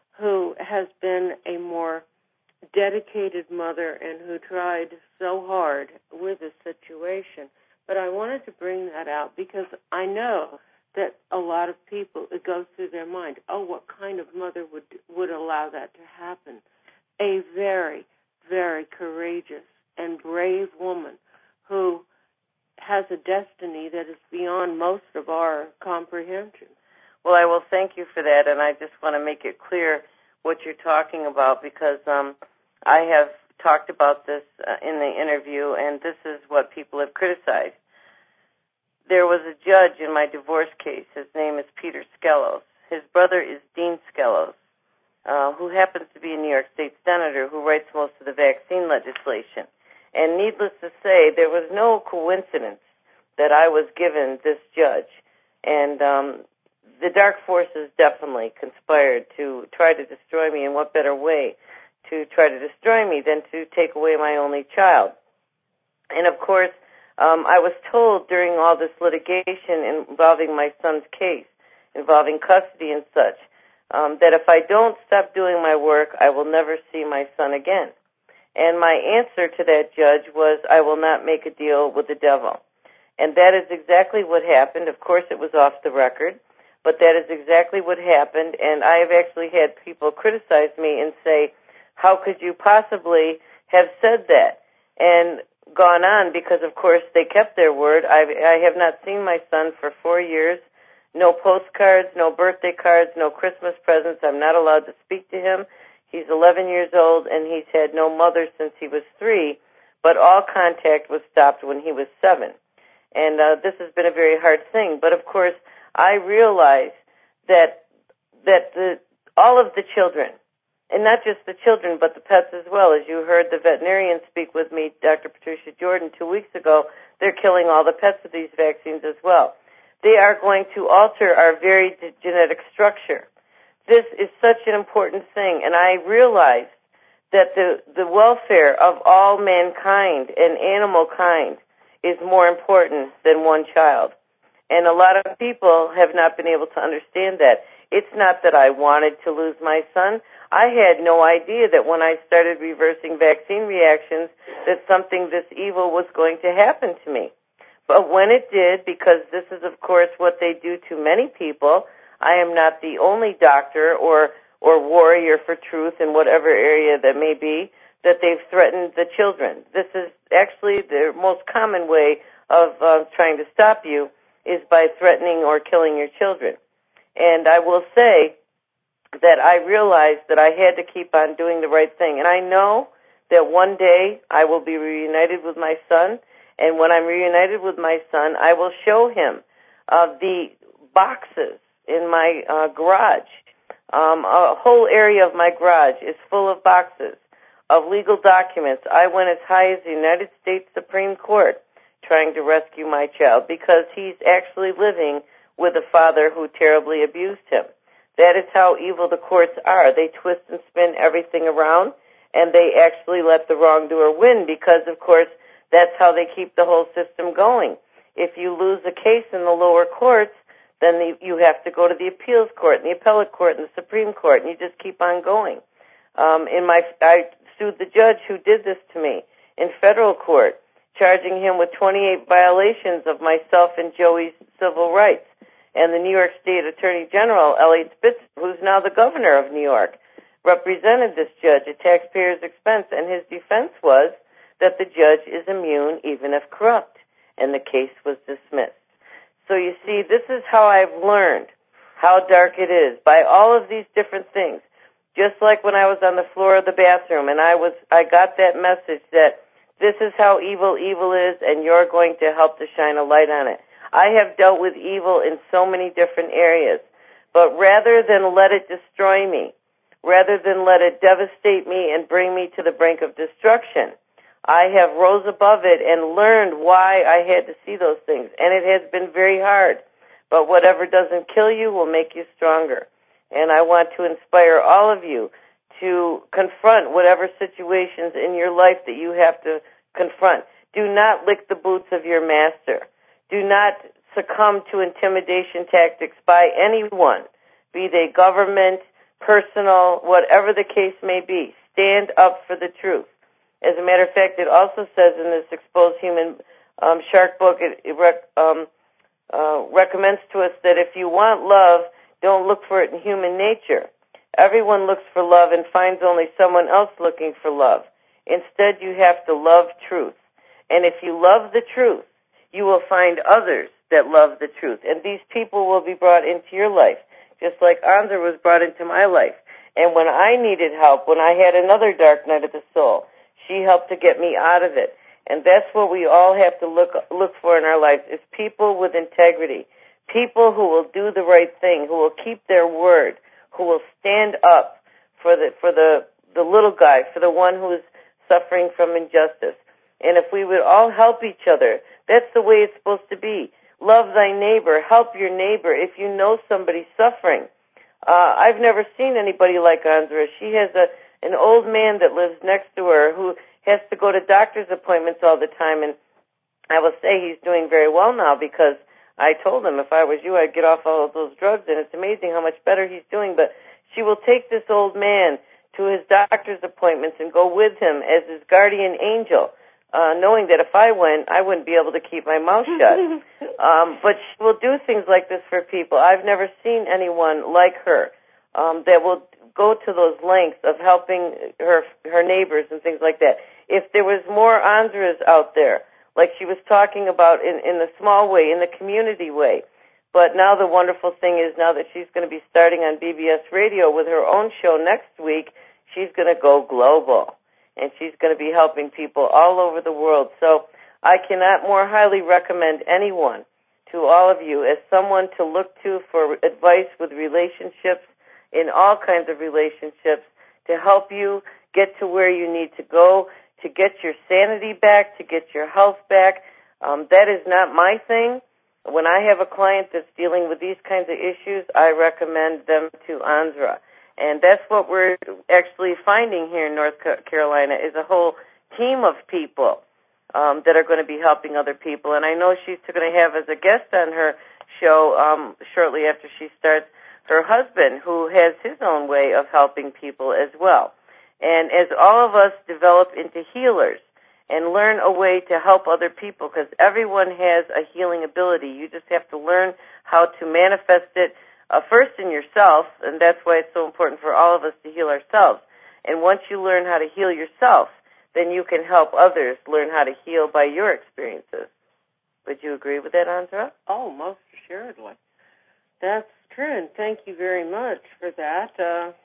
has been a more dedicated mother and who tried so hard with the situation. But I wanted to bring that out because I know that a lot of people, it goes through their mind, what kind of mother would allow that to happen? A very, very courageous and brave woman who has a destiny that is beyond most of our comprehension. Well, I will thank you for that, and I just want to make it clear what you're talking about because I have talked about this in the interview, and this is what people have criticized. There was a judge in my divorce case. His name is Peter Skelos. His brother is Dean Skelos, who happens to be a New York State senator who writes most of the vaccine legislation. And needless to say, there was no coincidence that I was given this judge. And the dark forces definitely conspired to try to destroy me, and what better way to try to destroy me than to take away my only child. And, of course, I was told during all this litigation involving my son's case, involving custody and such, that if I don't stop doing my work, I will never see my son again. And my answer to that judge was, I will not make a deal with the devil. And that is exactly what happened. Of course, it was off the record, but that is exactly what happened. And I have actually had people criticize me and say, how could you possibly have said that? And gone on, because, of course, they kept their word. I have not seen my son for 4 years. No postcards, no birthday cards, no Christmas presents. I'm not allowed to speak to him. He's 11 years old, and he's had no mother since he was 3, but all contact was stopped when he was 7. And this has been a very hard thing. But, of course, I realize that all of the children, and not just the children, but the pets as well. As you heard the veterinarian speak with me, Dr. Patricia Jordan, 2 weeks ago, they're killing all the pets with these vaccines as well. They are going to alter our very genetic structure. This is such an important thing, and I realize that the welfare of all mankind and animal kind is more important than one child. And a lot of people have not been able to understand that. It's not that I wanted to lose my son. I had no idea that when I started reversing vaccine reactions that something this evil was going to happen to me. But when it did, because this is, of course, what they do to many people, I am not the only doctor or warrior for truth in whatever area that may be, that they've threatened the children. This is actually the most common way of trying to stop you is by threatening or killing your children. And I will say that I realized that I had to keep on doing the right thing. And I know that one day I will be reunited with my son, and when I'm reunited with my son, I will show him the boxes in my garage. A whole area of my garage is full of boxes of legal documents, I went as high as the United States Supreme Court trying to rescue my child because he's actually living with a father who terribly abused him. That is how evil the courts are. They twist and spin everything around, and they actually let the wrongdoer win because, of course, that's how they keep the whole system going. If you lose a case in the lower courts, then you have to go to the appeals court and the appellate court and the Supreme Court, and you just keep on going. I sued the judge who did this to me in federal court, charging him with 28 violations of myself and Joey's civil rights. And the New York State Attorney General, Elliot Spitzer, who's now the governor of New York, represented this judge at taxpayers' expense, and his defense was that the judge is immune even if corrupt, and the case was dismissed. So you see, this is how I've learned how dark it is, by all of these different things. Just like when I was on the floor of the bathroom and I got that message that this is how evil is and you're going to help to shine a light on it. I have dealt with evil in so many different areas, but rather than let it destroy me, rather than let it devastate me and bring me to the brink of destruction, I have rose above it and learned why I had to see those things. And it has been very hard. But whatever doesn't kill you will make you stronger. And I want to inspire all of you to confront whatever situations in your life that you have to confront. Do not lick the boots of your master. Do not succumb to intimidation tactics by anyone, be they government, personal, whatever the case may be. Stand up for the truth. As a matter of fact, it also says in this Exposed Human Shark book, it recommends to us that if you want love, don't look for it in human nature. Everyone looks for love and finds only someone else looking for love. Instead, you have to love truth. And if you love the truth, you will find others that love the truth. And these people will be brought into your life, just like Anza was brought into my life. And when I needed help, when I had another dark night of the soul, she helped to get me out of it. And that's what we all have to look for in our lives, is people with integrity, people who will do the right thing, who will keep their word, who will stand up for the little guy, for the one who is suffering from injustice. And if we would all help each other, that's the way it's supposed to be. Love thy neighbor. Help your neighbor if you know somebody's suffering. I've never seen anybody like Andrea. She has an old man that lives next to her who has to go to doctor's appointments all the time. And I will say he's doing very well now because I told him if I was you, I'd get off all of those drugs. And it's amazing how much better he's doing. But she will take this old man to his doctor's appointments and go with him as his guardian angel, knowing that if I went, I wouldn't be able to keep my mouth shut. But she will do things like this for people. I've never seen anyone like her that will go to those lengths of helping her neighbors and things like that. If there was more Andras out there, like she was talking about in the small way, in the community way. But now the wonderful thing is now that she's going to be starting on BBS Radio with her own show next week, she's going to go global. And she's going to be helping people all over the world. So I cannot more highly recommend anyone to all of you as someone to look to for advice with relationships, in all kinds of relationships, to help you get to where you need to go, to get your sanity back, to get your health back. That is not my thing. When I have a client that's dealing with these kinds of issues, I recommend them to Andra. And that's what we're actually finding here in North Carolina is a whole team of people that are going to be helping other people. And I know she's going to have as a guest on her show shortly after she starts her husband, who has his own way of helping people as well. And as all of us develop into healers and learn a way to help other people, because everyone has a healing ability, you just have to learn how to manifest it first in yourself, and that's why it's so important for all of us to heal ourselves. And once you learn how to heal yourself, then you can help others learn how to heal by your experiences. Would you agree with that, Andra? Oh, most assuredly. That's true, and thank you very much for that.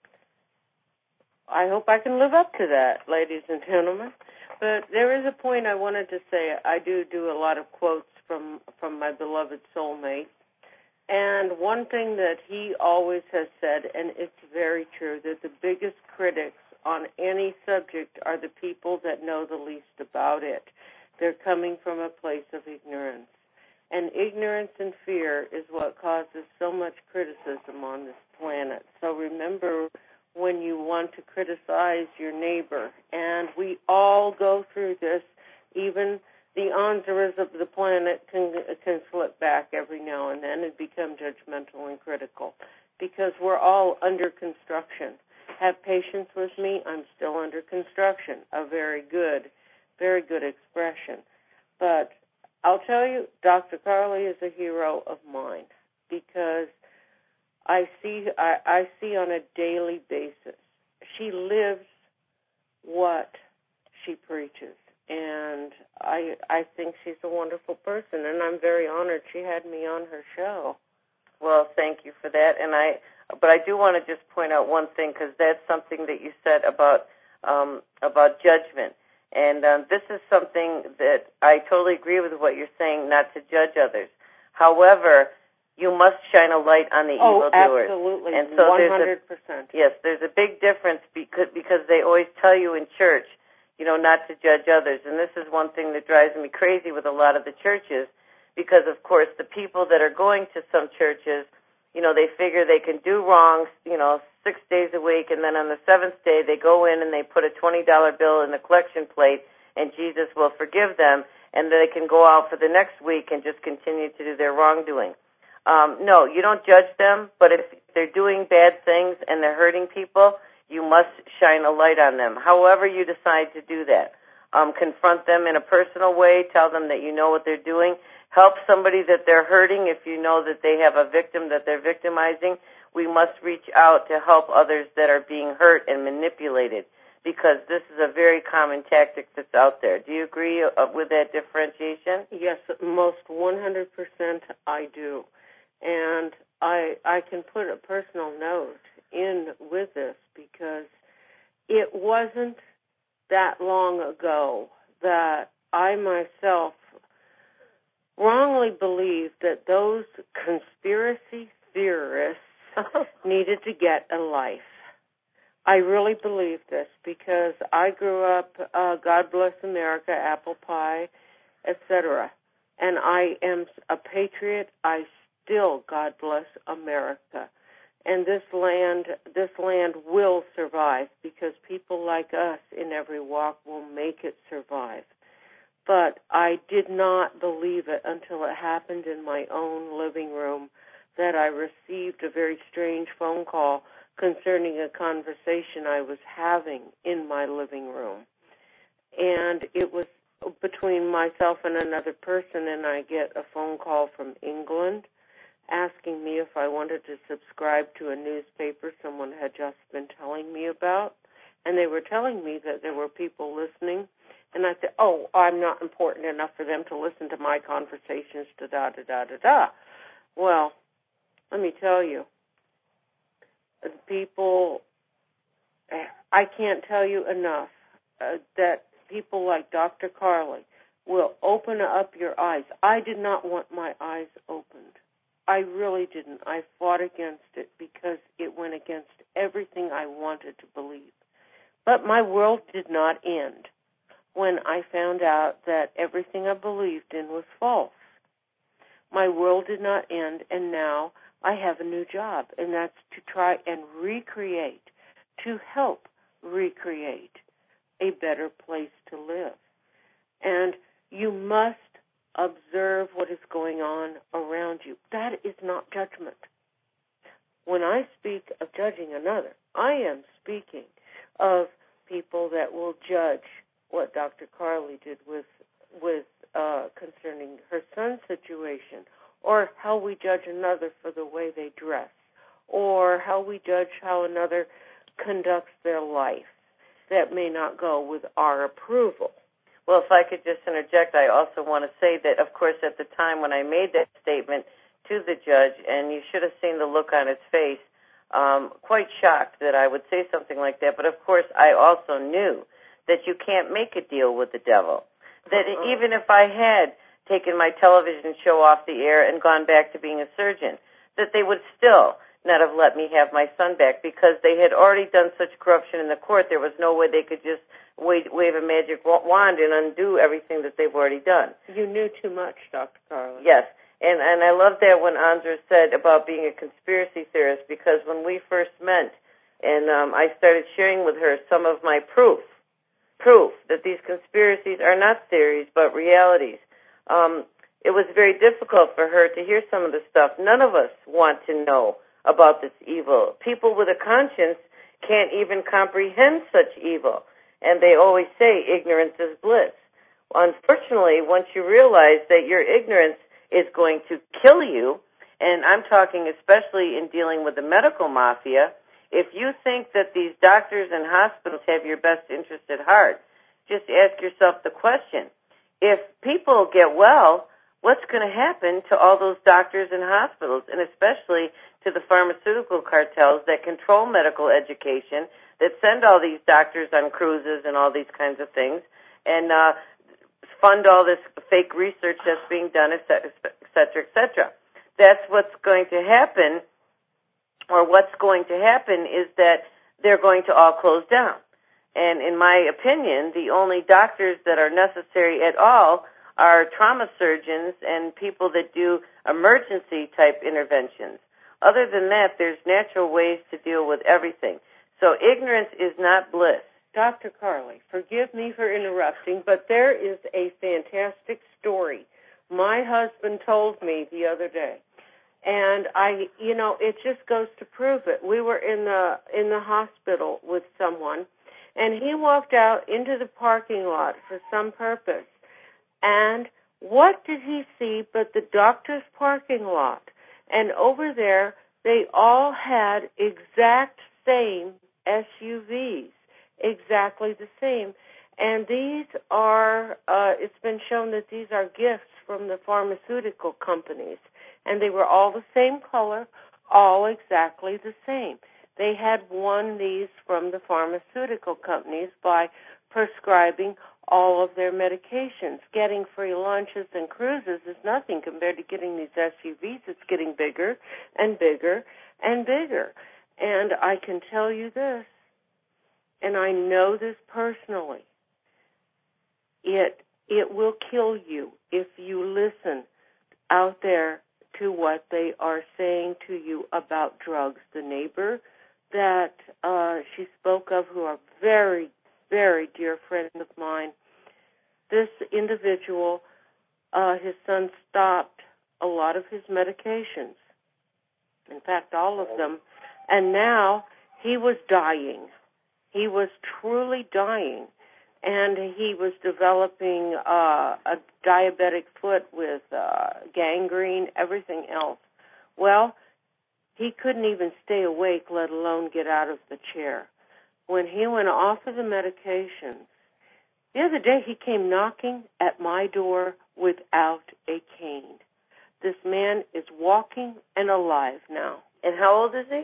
I hope I can live up to that, ladies and gentlemen. But there is a point I wanted to say. I do a lot of quotes from my beloved soulmate. And one thing that he always has said, and it's very true, that the biggest critics on any subject are the people that know the least about it. They're coming from a place of ignorance. And ignorance and fear is what causes so much criticism on this planet. So remember when you want to criticize your neighbor, and we all go through this, even the Anzaras of the planet can slip back every now and then and become judgmental and critical because we're all under construction. Have patience with me. I'm still under construction. A very good expression. But I'll tell you, Dr. Carly is a hero of mine because I see on a daily basis. She lives what she preaches. And I think she's a wonderful person, and I'm very honored she had me on her show. Well, thank you for that. But I do want to just point out one thing, because that's something that you said about judgment. And this is something that I totally agree with what you're saying, not to judge others. However, you must shine a light on the evildoers. Absolutely, and so 100%. There's a big difference because they always tell you in church, not to judge others. And this is one thing that drives me crazy with a lot of the churches, because, of course, the people that are going to some churches, they figure they can do wrong, 6 days a week, and then on the seventh day they go in and they put a $20 bill in the collection plate, and Jesus will forgive them, and they can go out for the next week and just continue to do their wrongdoing. No, you don't judge them, but if they're doing bad things and they're hurting people, you must shine a light on them. However you decide to do that. Confront them in a personal way. Tell them that you know what they're doing. Help somebody that they're hurting if you know that they have a victim that they're victimizing. We must reach out to help others that are being hurt and manipulated, because this is a very common tactic that's out there. Do you agree with that differentiation? Yes, most 100% I do. And I can put a personal note in with this, because it wasn't that long ago that I myself wrongly believed that those conspiracy theorists needed to get a life. I really believe this because I grew up, God bless America, apple pie, etc. And I am a patriot. I still, God bless America. And this land will survive because people like us in every walk will make it survive. But I did not believe it until it happened in my own living room, that I received a very strange phone call concerning a conversation I was having in my living room. And it was between myself and another person, and I get a phone call from England asking me if I wanted to subscribe to a newspaper someone had just been telling me about. And they were telling me that there were people listening. And I said, I'm not important enough for them to listen to my conversations, da-da-da-da-da-da. Well, let me tell you, people, I can't tell you enough that people like Dr. Carly will open up your eyes. I did not want my eyes opened. I really didn't. I fought against it because it went against everything I wanted to believe. But my world did not end when I found out that everything I believed in was false. My world did not end, and now I have a new job, and that's to try and recreate, to help recreate a better place to live. And you must observe what is going on around you. That is not judgment. When I speak of judging another, I am speaking of people that will judge what Dr. Carly did with concerning her son's situation, or how we judge another for the way they dress, or how we judge how another conducts their life that may not go with our approval. Well, if I could just interject, I also want to say that, of course, at the time when I made that statement to the judge, and you should have seen the look on his face, quite shocked that I would say something like that. But, of course, I also knew that you can't make a deal with the devil. That even if I had taken my television show off the air and gone back to being a surgeon, that they would still not have let me have my son back, because they had already done such corruption in the court. There was no way they could just wave a magic wand and undo everything that they've already done. You knew too much, Dr. Carly. Yes, and I love that when Andra said about being a conspiracy theorist, because when we first met and I started sharing with her some of my proof that these conspiracies are not theories but realities, it was very difficult for her to hear some of the stuff. None of us want to know about this evil. People with a conscience can't even comprehend such evil. And they always say ignorance is bliss. Unfortunately, once you realize that your ignorance is going to kill you, and I'm talking especially in dealing with the medical mafia, if you think that these doctors and hospitals have your best interest at heart, just ask yourself the question, if people get well, what's going to happen to all those doctors and hospitals, and especially to the pharmaceutical cartels that control medical education, that send all these doctors on cruises and all these kinds of things, and fund all this fake research that's being done, et cetera, et cetera. That's what's going to happen, or what's going to happen is that they're going to all close down. And in my opinion, the only doctors that are necessary at all are trauma surgeons and people that do emergency-type interventions. Other than that, there's natural ways to deal with everything. So ignorance is not bliss. Dr. Carly, forgive me for interrupting, but there is a fantastic story my husband told me the other day. And it just goes to prove it. We were in the hospital with someone, and he walked out into the parking lot for some purpose. And what did he see but the doctor's parking lot? And over there, they all had exact same SUVs, exactly the same. And these are, it's been shown that these are gifts from the pharmaceutical companies. And they were all the same color, all exactly the same. They had won these from the pharmaceutical companies by prescribing all of their medications. Getting free lunches and cruises is nothing compared to getting these SUVs. It's getting bigger and bigger and bigger. And I can tell you this, and I know this personally, it will kill you if you listen out there to what they are saying to you about drugs. The neighbor that she spoke of, who are very, very dear friend of mine, this individual, his son stopped a lot of his medications. In fact, all of them. And now he was dying. He was truly dying. And he was developing a diabetic foot with gangrene, everything else. Well, he couldn't even stay awake, let alone get out of the chair. When he went off of the medications, the other day he came knocking at my door without a cane. This man is walking and alive now. And how old is he?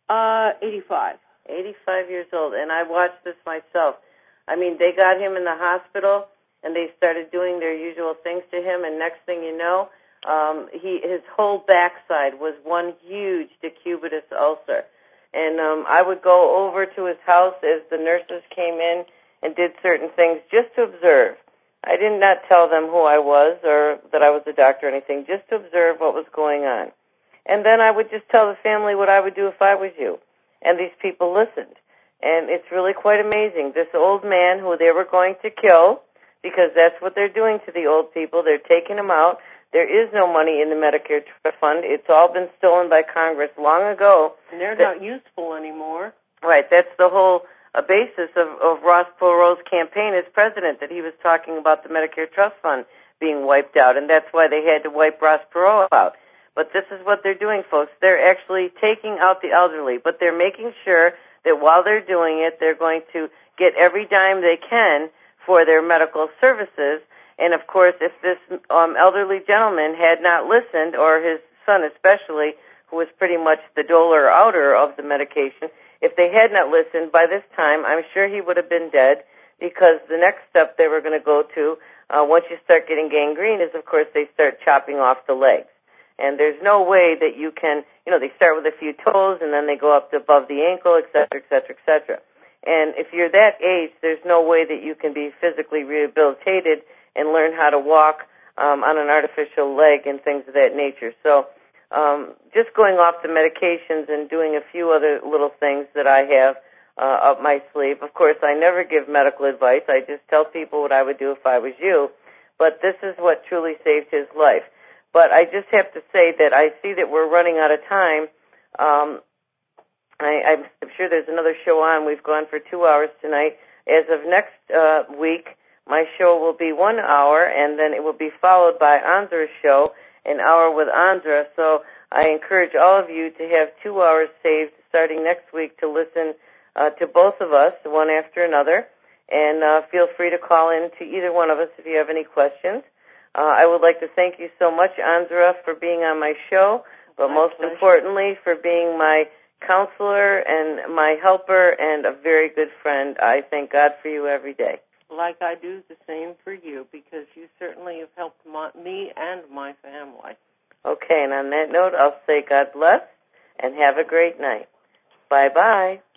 85. 85 years old. And I watched this myself. I mean, they got him in the hospital, and they started doing their usual things to him, and next thing you know, his whole backside was one huge decubitus ulcer. And I would go over to his house as the nurses came in and did certain things just to observe. I did not tell them who I was or that I was a doctor or anything, just to observe what was going on. And then I would just tell the family what I would do if I was you. And these people listened. And it's really quite amazing. This old man who they were going to kill, because that's what they're doing to the old people, they're taking them out. There is no money in the Medicare Trust Fund. It's all been stolen by Congress long ago. And they're not useful anymore. Right. That's the whole basis of Ross Perot's campaign as president, that he was talking about the Medicare Trust Fund being wiped out, and that's why they had to wipe Ross Perot out. But this is what they're doing, folks. They're actually taking out the elderly, but they're making sure that while they're doing it, they're going to get every dime they can for their medical services. And, of course, if this elderly gentleman had not listened, or his son especially, who was pretty much the doler-outer of the medication, if they had not listened, by this time, I'm sure he would have been dead, because the next step they were going to go to, once you start getting gangrene, is, of course, they start chopping off the legs. And there's no way that you can they start with a few toes and then they go up to above the ankle, et cetera, et cetera, et cetera. And if you're that age, there's no way that you can be physically rehabilitated and learn how to walk on an artificial leg and things of that nature. So just going off the medications and doing a few other little things that I have up my sleeve. Of course, I never give medical advice. I just tell people what I would do if I was you. But this is what truly saved his life. But I just have to say that I see that we're running out of time. I'm sure there's another show on. We've gone for 2 hours tonight. As of next week, my show will be 1 hour, and then it will be followed by Andra's show, an hour with Andra. So I encourage all of you to have 2 hours saved starting next week to listen to both of us, one after another. And feel free to call in to either one of us if you have any questions. I would like to thank you so much, Andra, for being on my show, but most importantly for being my counselor and my helper and a very good friend. I thank God for you every day. Like I do the same for you, because you certainly have helped me and my family. Okay, and on that note, I'll say God bless and have a great night. Bye-bye.